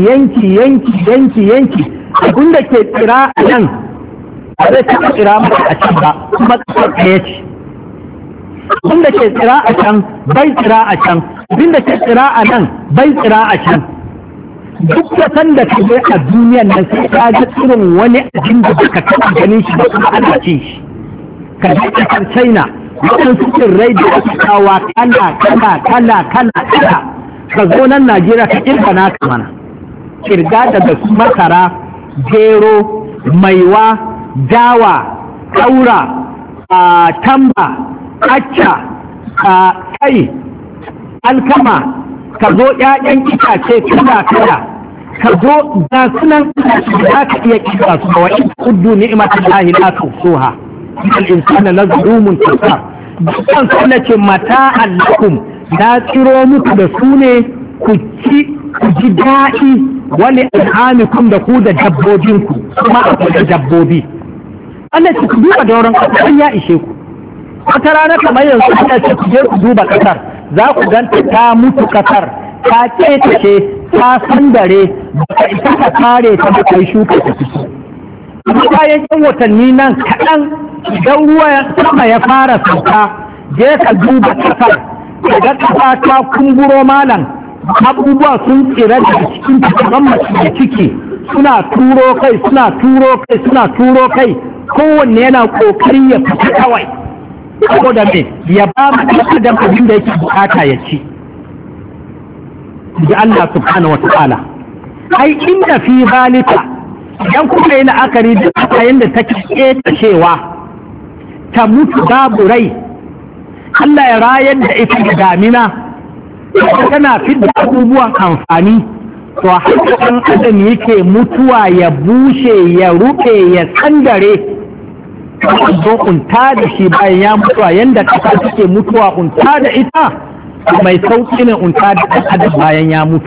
abin da ke tsira a nan ba zai taɓa tsira maka a can ba, kuma ƙasar ɗaya ce. Abin da ke tsira a can bai tsira a can, abin da ke tsira a nan bai tsira a can. Duk kasan da ka je a duniyan nan sai ka ga irin wani abin da baka taɓa ganin shi ba kuma ana cin shi. Ka je ƙasar China, waɗansu tsirrai da ake kawa kala. Ka zo nan Najeriya ka kirga naka mana. Kirga daga su masara, gero, maiwa, dawa, ƙaura, tamba, acca, kai, alkama, ka zo ƴaƴan itace kala, ka zo ga sunan za ka iya kirga su ba wa in kuddu ni'matul lahi la tuhsuha al-insana lazumun kafar. Dukkan su nace mata'an lakum, na tsiro muku da su ne ku ji daɗi, wani al'amikum da ku da dabbobinku, kuma akwai da dabbobi. Allah ce ku duba dauran ƙasar, an ya ishe ku. Wata rana kamar yanzu Allah ce ku je ku duba ƙasar, za ku ganta ta mutu ƙasar, ta ƙetace, ta sandare, ba ka isa ka kare ta da kai shuka ta fito. Amma bayan yan watanni nan kaɗan, idan ruwa sama ya fara sauka, je ka duba ƙasar, daga ƙasa ta kumburo malam, abubuwa sun tsira daga cikin kamar mace da ciki, suna turo kai, kowanne yana ƙoƙari ya fita kawai, saboda me ya ba mu ɗan adam abin da yake bukata ya ci. Ji Allah subhanahu wa ta'ala. Ai inda fi zalika, idan kuma yi la'akari da ƙasayen da take ƙetashewa, ta mutu babu rai, Allah ya rayar da ita da damina, tana fidda abubuwan amfani, to haka ɗan adam yake mutuwa ya bushe, ya ruɓe, ya tsandare, zo unta da shi bayan ya mutuwa, yanda ƙasa take mutuwa unta da ita, mai sauƙi ne unta da ɗan adam bayan ya mutu.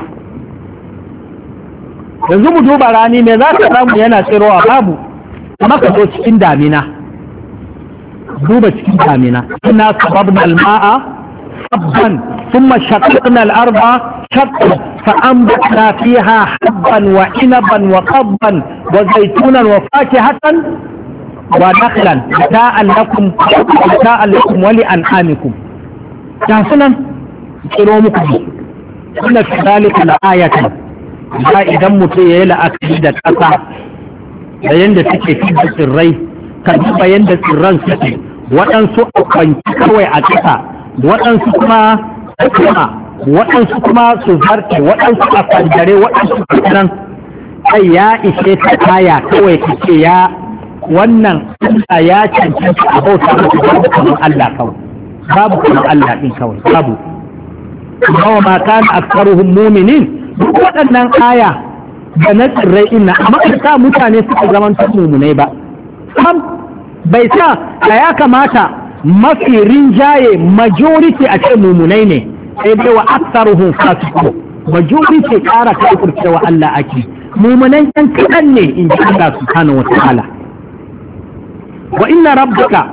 Yanzu mu duba rani me za ka samu yana tsirowa babu, kuma ka zo cikin damina. duba cikin damina inna sababna al-ma'a sabban thumma shaqqaqna al-arda shaqqan fa'anbatna fiha habban wa inaban wa qabban wa zaytunan wa fakihatan wa nakhlan mata'an lakum wa li'an'amikum. Da sunan tsiro muku inna fi dhalika la'ayatan, da idan mutum yayi la'akari da ƙasa da yanda suke fi tsirrai, ka duba yanda tsirran suke, waɗansu a kwanci kawai a ƙasa, waɗansu kuma a sama, waɗansu kuma su zarce, waɗansu a kwanjare, waɗansu a kanan. Kai ya ishe ta kaya kawai kake ya wannan Allah ya cancanta a bauta masa, babu kamar Allah kawai, babu kamar Allah ɗin kawai, babu. Kuma ma kana aksaruhum mu'minin, duk waɗannan aya da na tsirrai ina amma ba sa mutane suka zama mummunai ba. Sam bai sa da ya kamata mafi rinjaye majority a ce mummunai ne, sai dai wa aksaruhum fasiqun, majority ƙara kafircewa Allah ake, mummunan kan kaɗan ne in ji Allah subhanahu wa ta'ala. Wa inna rabbaka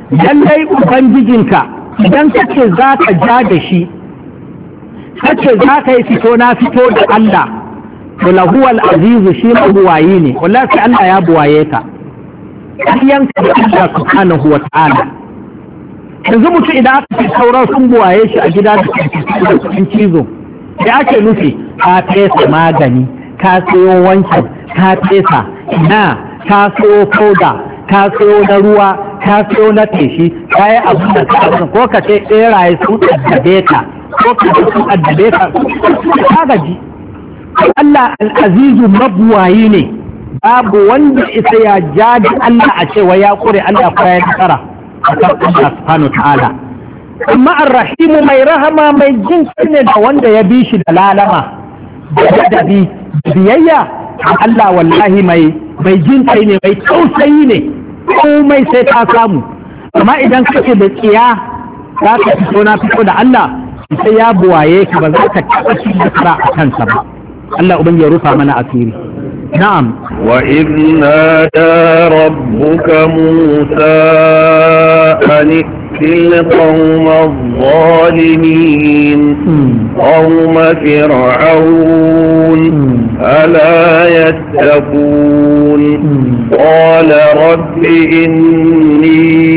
lallai ubangijinka idan kace za ka ja da shi kace za ka yi fito na fito da Allah to lahuwal azizu shi mabuwayi ne wallahi Allah ya buwaye ka yanka da Allah subhanahu wa ta'ala yanzu mutum idan aka ce sauran sun buwaye shi a gida da cikin cizo da ake nufi ka fesa magani ka sayo wancan ka fesa na ka sayo kauda ka sayo na ruwa ka sayo na feshi ka yi abu da ka ko ka ce ɓeraye sun addabe ka ko ka ce sun addabe ka ka gaji Allah al'azizu mabuwayi ne babu wanda isa ya ja da Allah a cewa ya kure Allah ko ya tsara a kan Allah subhanahu ta'ala amma ar-rahimu mai rahama mai jin ne da wanda ya bi shi da lalama da dabi biyayya Allah wallahi mai jin kai ne mai tausayi ne komai sai ka samu amma idan kake da tsiya za ka fito na fito da Allah sai ya buwaye ka ba za ka taɓa cin nasara a kansa ba Allah ubangi ya rufa mana asiri na'am wa idh nada rabbuka musa an til qawma adh-dhalimin qawma fir'aun ala yattaqun qala rabbi inni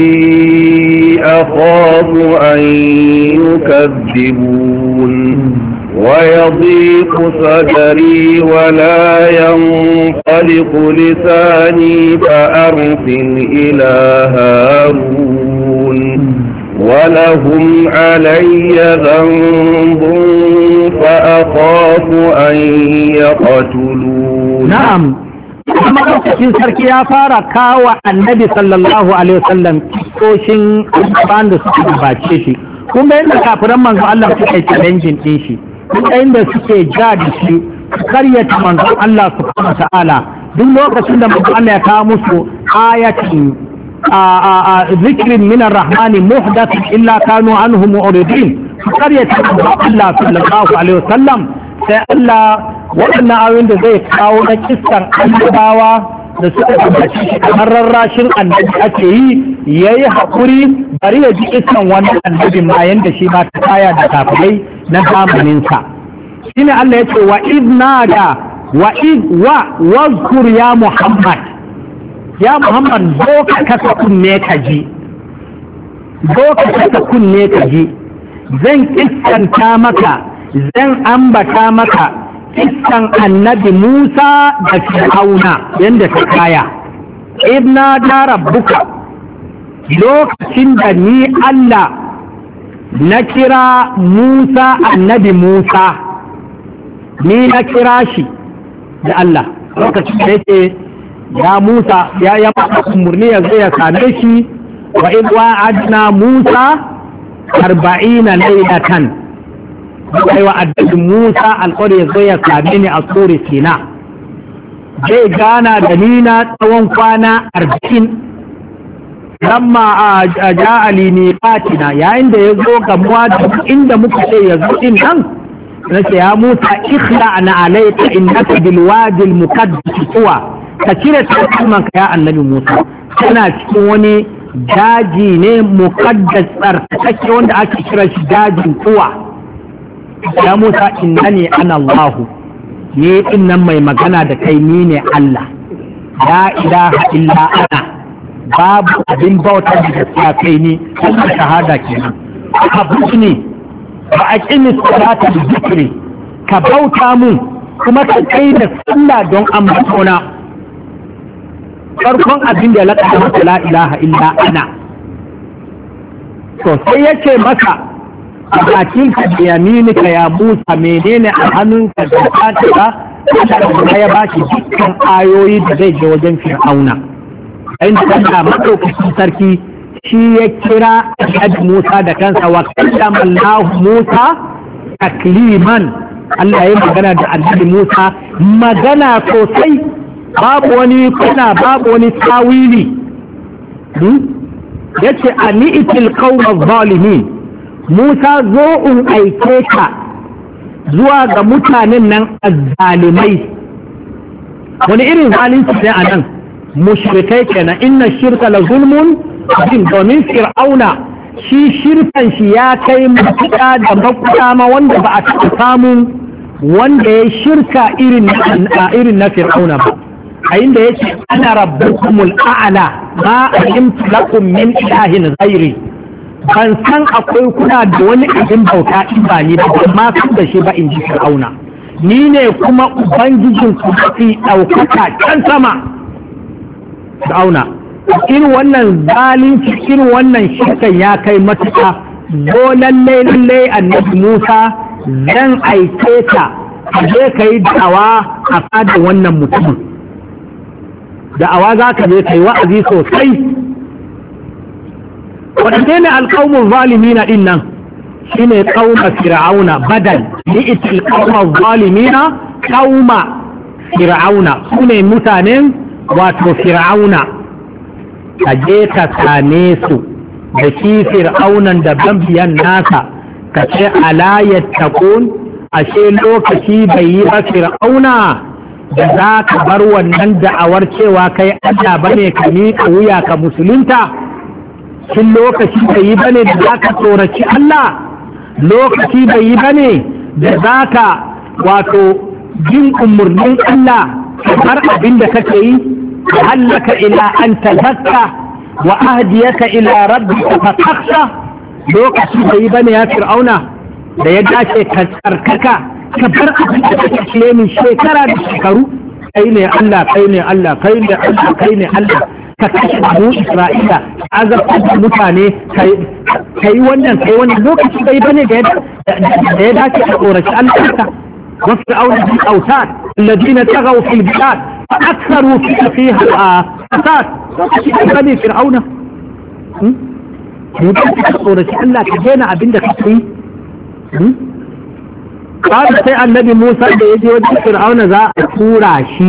akhafu an yukaththibun ويضيق صدري ولا ينطلق لساني فأرسل إلى هارون ولهم علي ذنب فأخاف أن يقتلون نعم kuma lokacin sarki ya fara kawo annabi sallallahu alaihi wasallam koshin ban da suka gabace shi kuma yadda kafiran manzo Allah suka yi challenge din shi inda suke ja da shi karyata manzon Allah subhanahu wa ta'ala duk lokacin da manzon Allah ya kawo musu ayatin zikrin min ar-rahman muhdath illa kanu anhu mu'ridin karyata manzon Allah sallallahu alaihi wasallam sai Allah waɗannan ayoyin da zai kawo na kissan annabawa da suka gabaci shi kamar rarrashin annabi ake yi yayi hakuri bari ya ji kissan wani annabi ma yanda shi ma ta kaya da kafirai na zamaninsa shi ne Allah ya ce wa idnada wazkur ya Muhammad zo ka kasa kunne ka ji zan kissanta maka zan ambata maka kissan annabi Musa da Fir'auna yanda ta kaya idnada rabbuka lokacin da ni Allah na kira Musa annabi Musa ni na kira shi da Allah lokacin da yake ya Musa ya masa umarni ya zai ya same shi wa in wa'adna Musa 40 laylatan kai wa addabin Musa alƙawari ya zai ya same ni a tsori Sina zai gana da ni na tsawon kwana 40 lamma a ja'ali miqatina yayin da yazo gamuwa da inda muka ce yazo din nan nace ya Musa ikhla'na alayka innaka bil wadi al muqaddas tuwa ka cire takalman ka ya annabi Musa kana cikin wani daji ne muqaddas tsarkake wanda ake kira shi dajin tuwa ya Musa innani ana Allah ni innan mai magana da kai ni ne Allah la ilaha illa ana babu abin bautar da gaskiya kai ne kuma shahada kenan abu ne ba a kini salata da zikri ka bauta mun kuma ka kai da sallah don ambatona farkon abin da ya laƙa masa la ilaha illa ana to sai yake masa a bakinka da yaminika ya Musa menene a hannunka da ka Allah ya baki dukkan ayoyi da zai je wajen Fir'auna inda Allah madaukakin sarki shi ya kira Annabi Musa da kansa wa kallama Allah Musa takliman Allah ya magana da Annabi Musa magana sosai babu wani babu wani tawili yace ani'til qawma zalimin Musa zo in aike ka zuwa ga mutanen nan azzalimai wani irin zalunci ne a nan mushrikai kenan inna shirka la zulmun domin fir'auna shi shirkan shi ya kai matuƙa da makuta ma wanda ba a taɓa samun wanda ya shirka irin na fir'auna ba a inda ya ce ana rabbukumul a'la ma alimtu lakum min ilahin ghairi ban san akwai kuna da wani abin bauta in ba ni ba amma san da shi ba in ji fir'auna ni ne kuma ubangijin ku mafi ɗaukaka can sama fir'auna irin wannan zalunci irin wannan shirkan ya kai matuƙa zo lallai annabi Musa zan aike ta ka je ka yi da'awa a fadin wannan mutumin da'awa za ka je ka yi wa'azi sosai waɗanda ne alƙawun zalimi na ɗin nan shi ne ƙauma fir'auna badal li'itil ƙauma zalimi na ƙauma fir'auna su ne mutanen wato fir'auna ka je ka same su da shi fir'aunan da biyan nasa ka ce ala yattaqun ashe lokaci bai yi ba fir'auna da za ka bar wannan da'awar cewa kai Allah bane ka miƙa wuya ka musulunta shin lokaci bai yi bane da za ka tsoraci Allah lokaci bai yi bane da za ka wato jin umarnin Allah ka bar abin da kake yi hallaka ila an tazakka wa ahdiyaka ila rabbika fatakhsha lokaci bai yi bane ya fir'auna da ya dace ka tsarkaka ka bar abin da kake kire min shekara da shekaru kai ne Allah kai ne Allah kai ne Allah kai ne Allah ka kashe Banu Isra'ila azabtar da mutane kai wannan lokaci bai bane da ya dace ka tsoraci Allah ka wasu aure bi autat alladina tagaw fil bilad fa aktharu fiha asas lokaci bai bane fir'auna mu da ka tsoraci Allah ka daina abin da kake yi kada sai annabi Musa da ya je wajen Fir'auna za a tura shi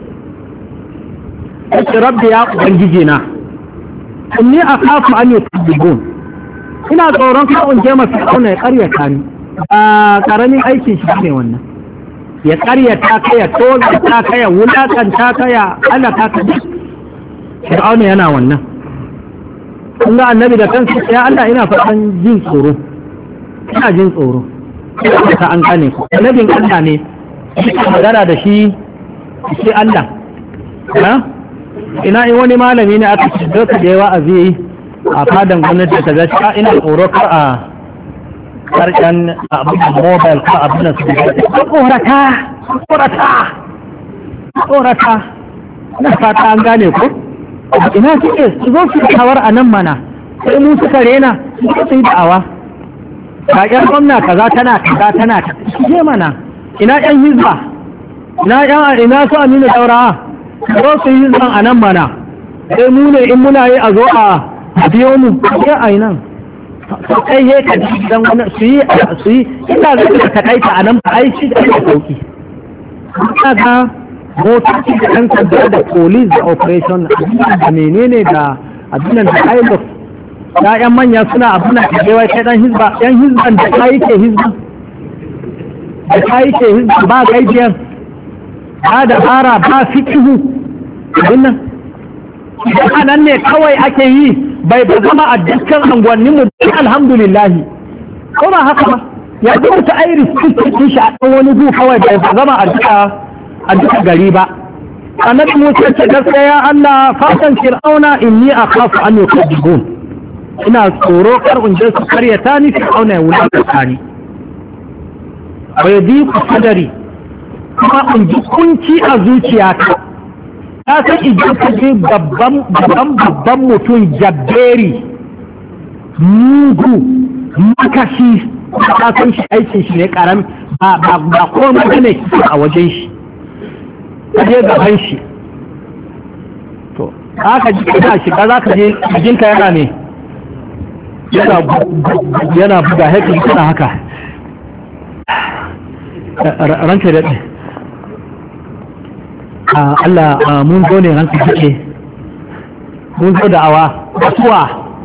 yace rabbi ya ubangiji na inni akhafu an yukadzibun ina tsoron ka in je masa Fir'auna ya karyata ni a karamin aikin shi ne wannan ya karyata ka ya toza ta ka ya wulakanta ka ya alaka ka Fir'auna yana wannan kun ga annabi da kansa ya Allah ina fatan jin tsoro ina jin tsoro ta an gane ku annabin Allah ne magana da shi Allah ina in wani malami ne aka ce doka da yawa wa'azi a fadan gwamnati ta gaci ina tsoro kar a karkan abin mobile ka abin da su tsorata na fata an gane ku ina suke su zo su kawar a nan mana sai mu suka rena su yi da'awa kaƙar gwamna kaza tana je mana ina ƴan hizba ina su aminu daurawa zo su yi hizban a nan mana sai mu ne in muna yi a zo a biyo mu sai a yi nan kai he ka dan wani su yi ina zai ka takaita a nan ba ai shi da sauki ina ga motoci da ɗan sanda da police da operation da menene da abinan da pilot ya'yan manya suna abin da kewa kai dan hizba yan hizban da kayi ke hizba ba gaibiyan ba da fara ba fikihu abin nan idan nan ne kawai ake yi bai ba zama a dukkan anguwannin mu alhamdulillahi ko ba haka ba ya zo ta airi cikin shi a ɗan wani gu kawai bai ba zama a duka gari ba annabi Musa ce gaskiya ya Allah fatan fir'auna inni akhafu an yukadzibun ina tsoro kar in je su karyata ni fir'auna ya wulakanta ni bai bi ku sadari kuma in ji kunci a zuciyata ta san idan ka je babban mutum jabberi mugu makashi ta san shi aikin shi ne karami ba komai ne a wajen shi ka je gaban shi to haka ji kana shiga za ka je jinka yana ne yana buga haifin kana haka ranka da ɗe Allah mun zo ne ranka da ɗe mun zo da'awa kasuwa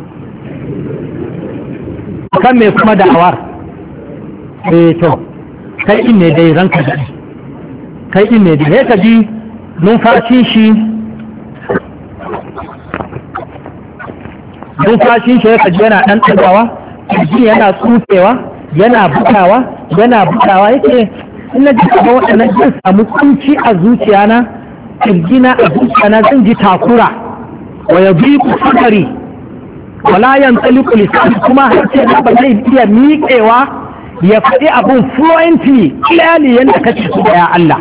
kan me kuma da'awar to kai in ne dai ranka da ɗe kai in ne dai ka ji numfashin shi numfashin shi ya kaji yana ɗan ɗagawa, kirji yana tsutsewa, yana bukawa yake ina ji kama waɗannan zan samu kunci a zuciyana, kirjina a zuciyana zan ji takura wa ya bi ku sakari wala yan tsaliku lisani kuma harshe na ba zai iya miƙewa ya faɗi abun fluently clearly yadda kace su da ya Allah.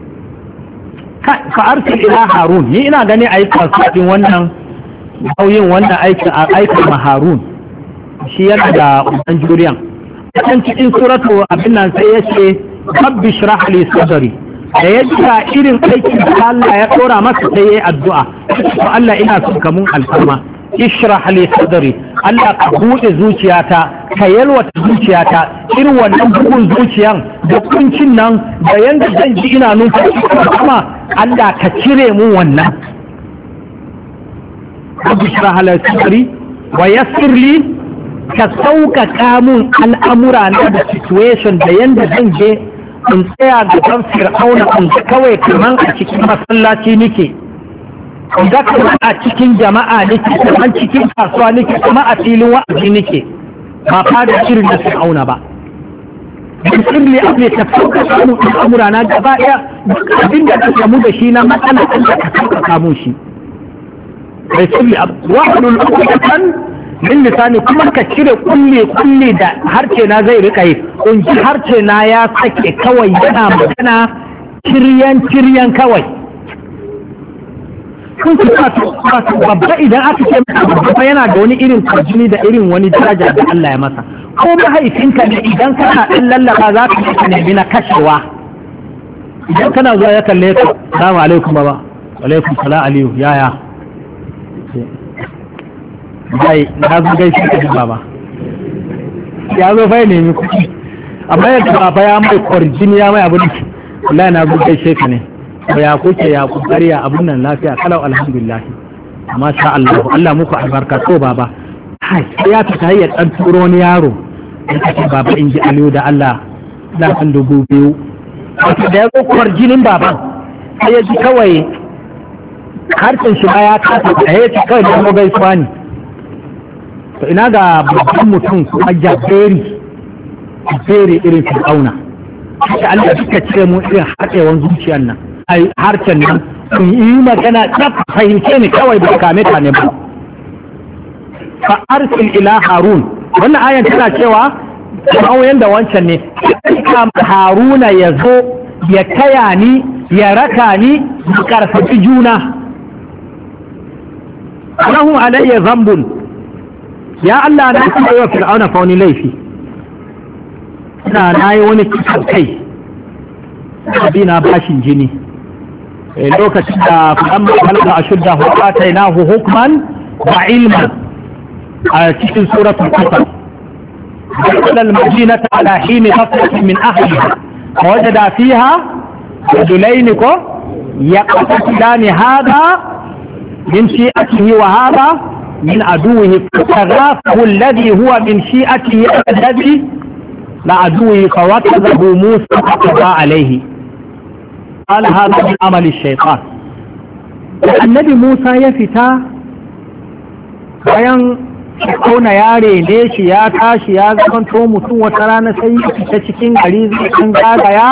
Ka arsil ila Harun, ni ina gani a yi kasuwaɗin wannan nauyin wannan aikin ma Harun, shi yana da wannan juriyan. Can cikin suratu abin nan sai ya ce rabbi shrah li sadri, da ya jira irin aikin da Allah ya ɗora masa sai ya yi addu'a, to Allah ina son ka mun alfarma ishrah li sadri, Allah ka buɗe zuciyata, ka yalwata zuciyata, irin wannan bugun zuciyan da kuncin nan da yanda zan ji ina numfashi kuma Allah ka cire mun wannan. Rabbi shrah li sadri wa yassir li, ka sauƙaƙa mun al'amura na da situation da yanda zan je in tsaya gaban Fir'auna in kawai kaman a cikin masallaci nike, in ga kaman a cikin jama'a nike, kaman cikin kasuwa nike, kaman a filin wa'azi nike, ba fada irin da Fir'auna ba. In sirri abu ta sauƙaƙa mun al'amura na gaba ɗaya, abin da ka samu da shi na matsala Allah ka sauƙaƙa mun shi. Bai sirri abu wahalul uqdatan min lisani, kuma ka cire kulle da harce na zai rika yi, kunji harce na ya sake kawai yana magana kiryan kawai. Kun ci babba idan aka ce babba yana da wani irin kwarjini da irin wani daraja da Allah ya masa, ko mahaifinka ne idan kana ɗan lallaba za ka nemi na kashewa, idan kana zuwa ya kalle ka salamu alaikum baba, alaikum salam aliyu yaya bai na zo gaishe ka ji baba, ya zo bai nemi kuɗi amma yadda baba ya mai kwarjini ya mai abu ne, wallahi na zo gaishe ka ne, ko ya kuke ya kokari ya abun nan lafiya kalau alhamdulillah, amma sha Allah Allah muku albarka to baba. Hai sai ya fita ya dan turo wani yaro ya ce baba in ji Aliyu da Allah da kan 2000, wato da ya zo kwarjinin baban sai ya ji kawai harshen shi ma ya kasa da ya ce kawai da mu gaisuwa ne. To ina ga babban mutum kuma jabberi irin Fir'auna, haka Allah suka cire mu irin haɗewan zuciyar nan, ai harshen nan sun yi magana ta fahimce ni kawai ba kame ta ne ba. Fa arsil ila Harun, wannan ayan tana cewa kamar da wancan ne, ka Haruna ya zo ya taya ni ya raka ni mu karfafi juna. Allahu alayya zambun, ya Allah na kuma yi wa Fir'auna fa wani laifi, na yi wani kisan kai, abi na bashin jini, lokacin da fa'amma balaga a shudda hukata na hukman wa ilman a cikin suratul Qasas. دخل المدينة على حين غفلة من أهلها فوجد فيها رجلين يقتتلان، هذا من شيئته وهذا من عدوه، فاستغاثه الذي هو من شيئته الذي لعدوه فوكذه موسى فقضى عليه، قال هذا من عمل الشيطان. النبي موسى يفتا bayan Fir'auna ya rene shi ya tashi ya zamanto mutum, wata rana sai ya fita cikin gari zai kan zagaya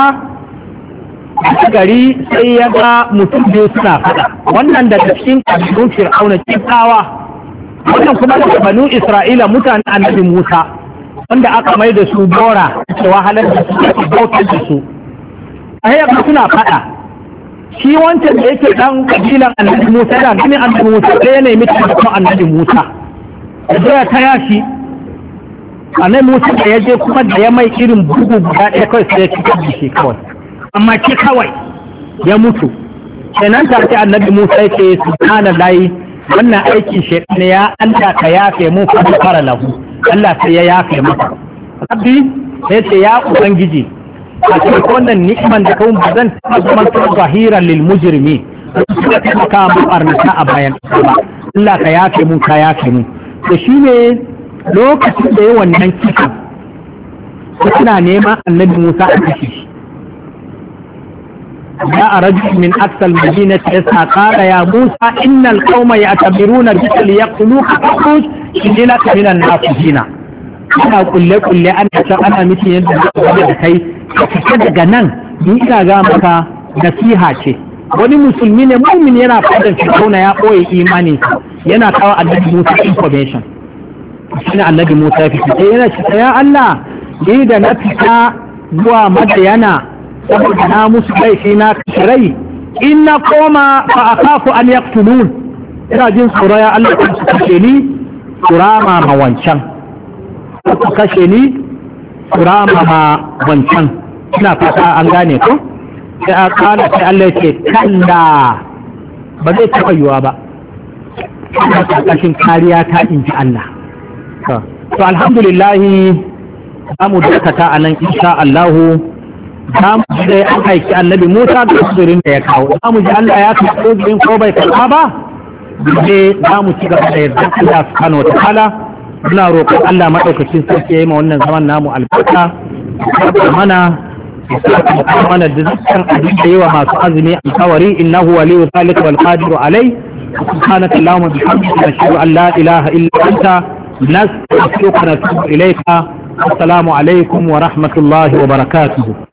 gari sai ya ga mutum biyu suna fada, wannan daga cikin kabilun Fir'auna Kibtawa, wannan kuma daga banu Isra'ila mutanen annabi Musa wanda aka mai da su bora ce wahalar da su ake bautar da su, a yaba suna fada. Shi wancan da yake dan kabilan annabi Musa da ganin annabi Musa sai ya nemi taimakon annabi Musa da ta yashi, annabi Musa da ya je kuma da ya mai irin bugu guda ɗaya kawai sai ya kika da shi kawai, amma ki kawai ya mutu. Kenan ta ce annabi Musa yake subhanallahi, wannan aikin shaitan ne, ya Allah ka yafe mu fa fara lahu, Allah sai ya yafe masa. Rabbi sai ce ya ubangiji a cikin wannan ni'man da kawun ba zan taɓa zaman zahiran lil mujrimi, suka taimaka mu barnata a bayan ba, Allah ka yafe mu ka yafe mu. Da shi ne lokacin da ya wannan kisan suna neman annabi Musa a kashe shi, جاء رجل من أقصى المدينة يسعى قال يا موسى إن القوم يعتبرون بك ليقتلوك فاخرج إني لك من الناصحين أنا أقول أنا مثل يدعو كي daga nan ni ina ga maka nasiha ce wani musulmi ne mu'min yana fadar fir'auna ya ɓoye imani yana kawo annabi Musa information shine annabi Musa ya fita sai yana cewa ya Allah ni da na fita zuwa Madiyana saboda na musu laifi na kashirai in na koma fa akafu an yaqtulun ina jin tsoro ya Allah kan su kashe ni surama ma wancan su kashe ni surama ma wancan ina fata an gane ko sai a kala sai Allah ce kalla ba zai taɓa yiwa ba ina ƙarƙashin kariya ta inji Allah to alhamdulillah za mu dakata a nan insha Allahu za mu ji dai an aiki annabi Musa da uzurin da ya kawo za mu ji Allah ya fi uzurin ko bai karɓa ba dole za mu ci gaba da yarda Allah subhanahu wa ta'ala muna roƙon Allah madaukakin sarki ya yi ma wannan zaman namu albarka mana mana da zakar abin da yawa masu azumi alkawari innahu waliyyu zalika wal qadiru alai subhanaka allahumma bihamdika nashhadu an la ilaha illa anta nastaghfiruka wa natubu ilayka assalamu alaikum wa rahmatullahi wa barakatuh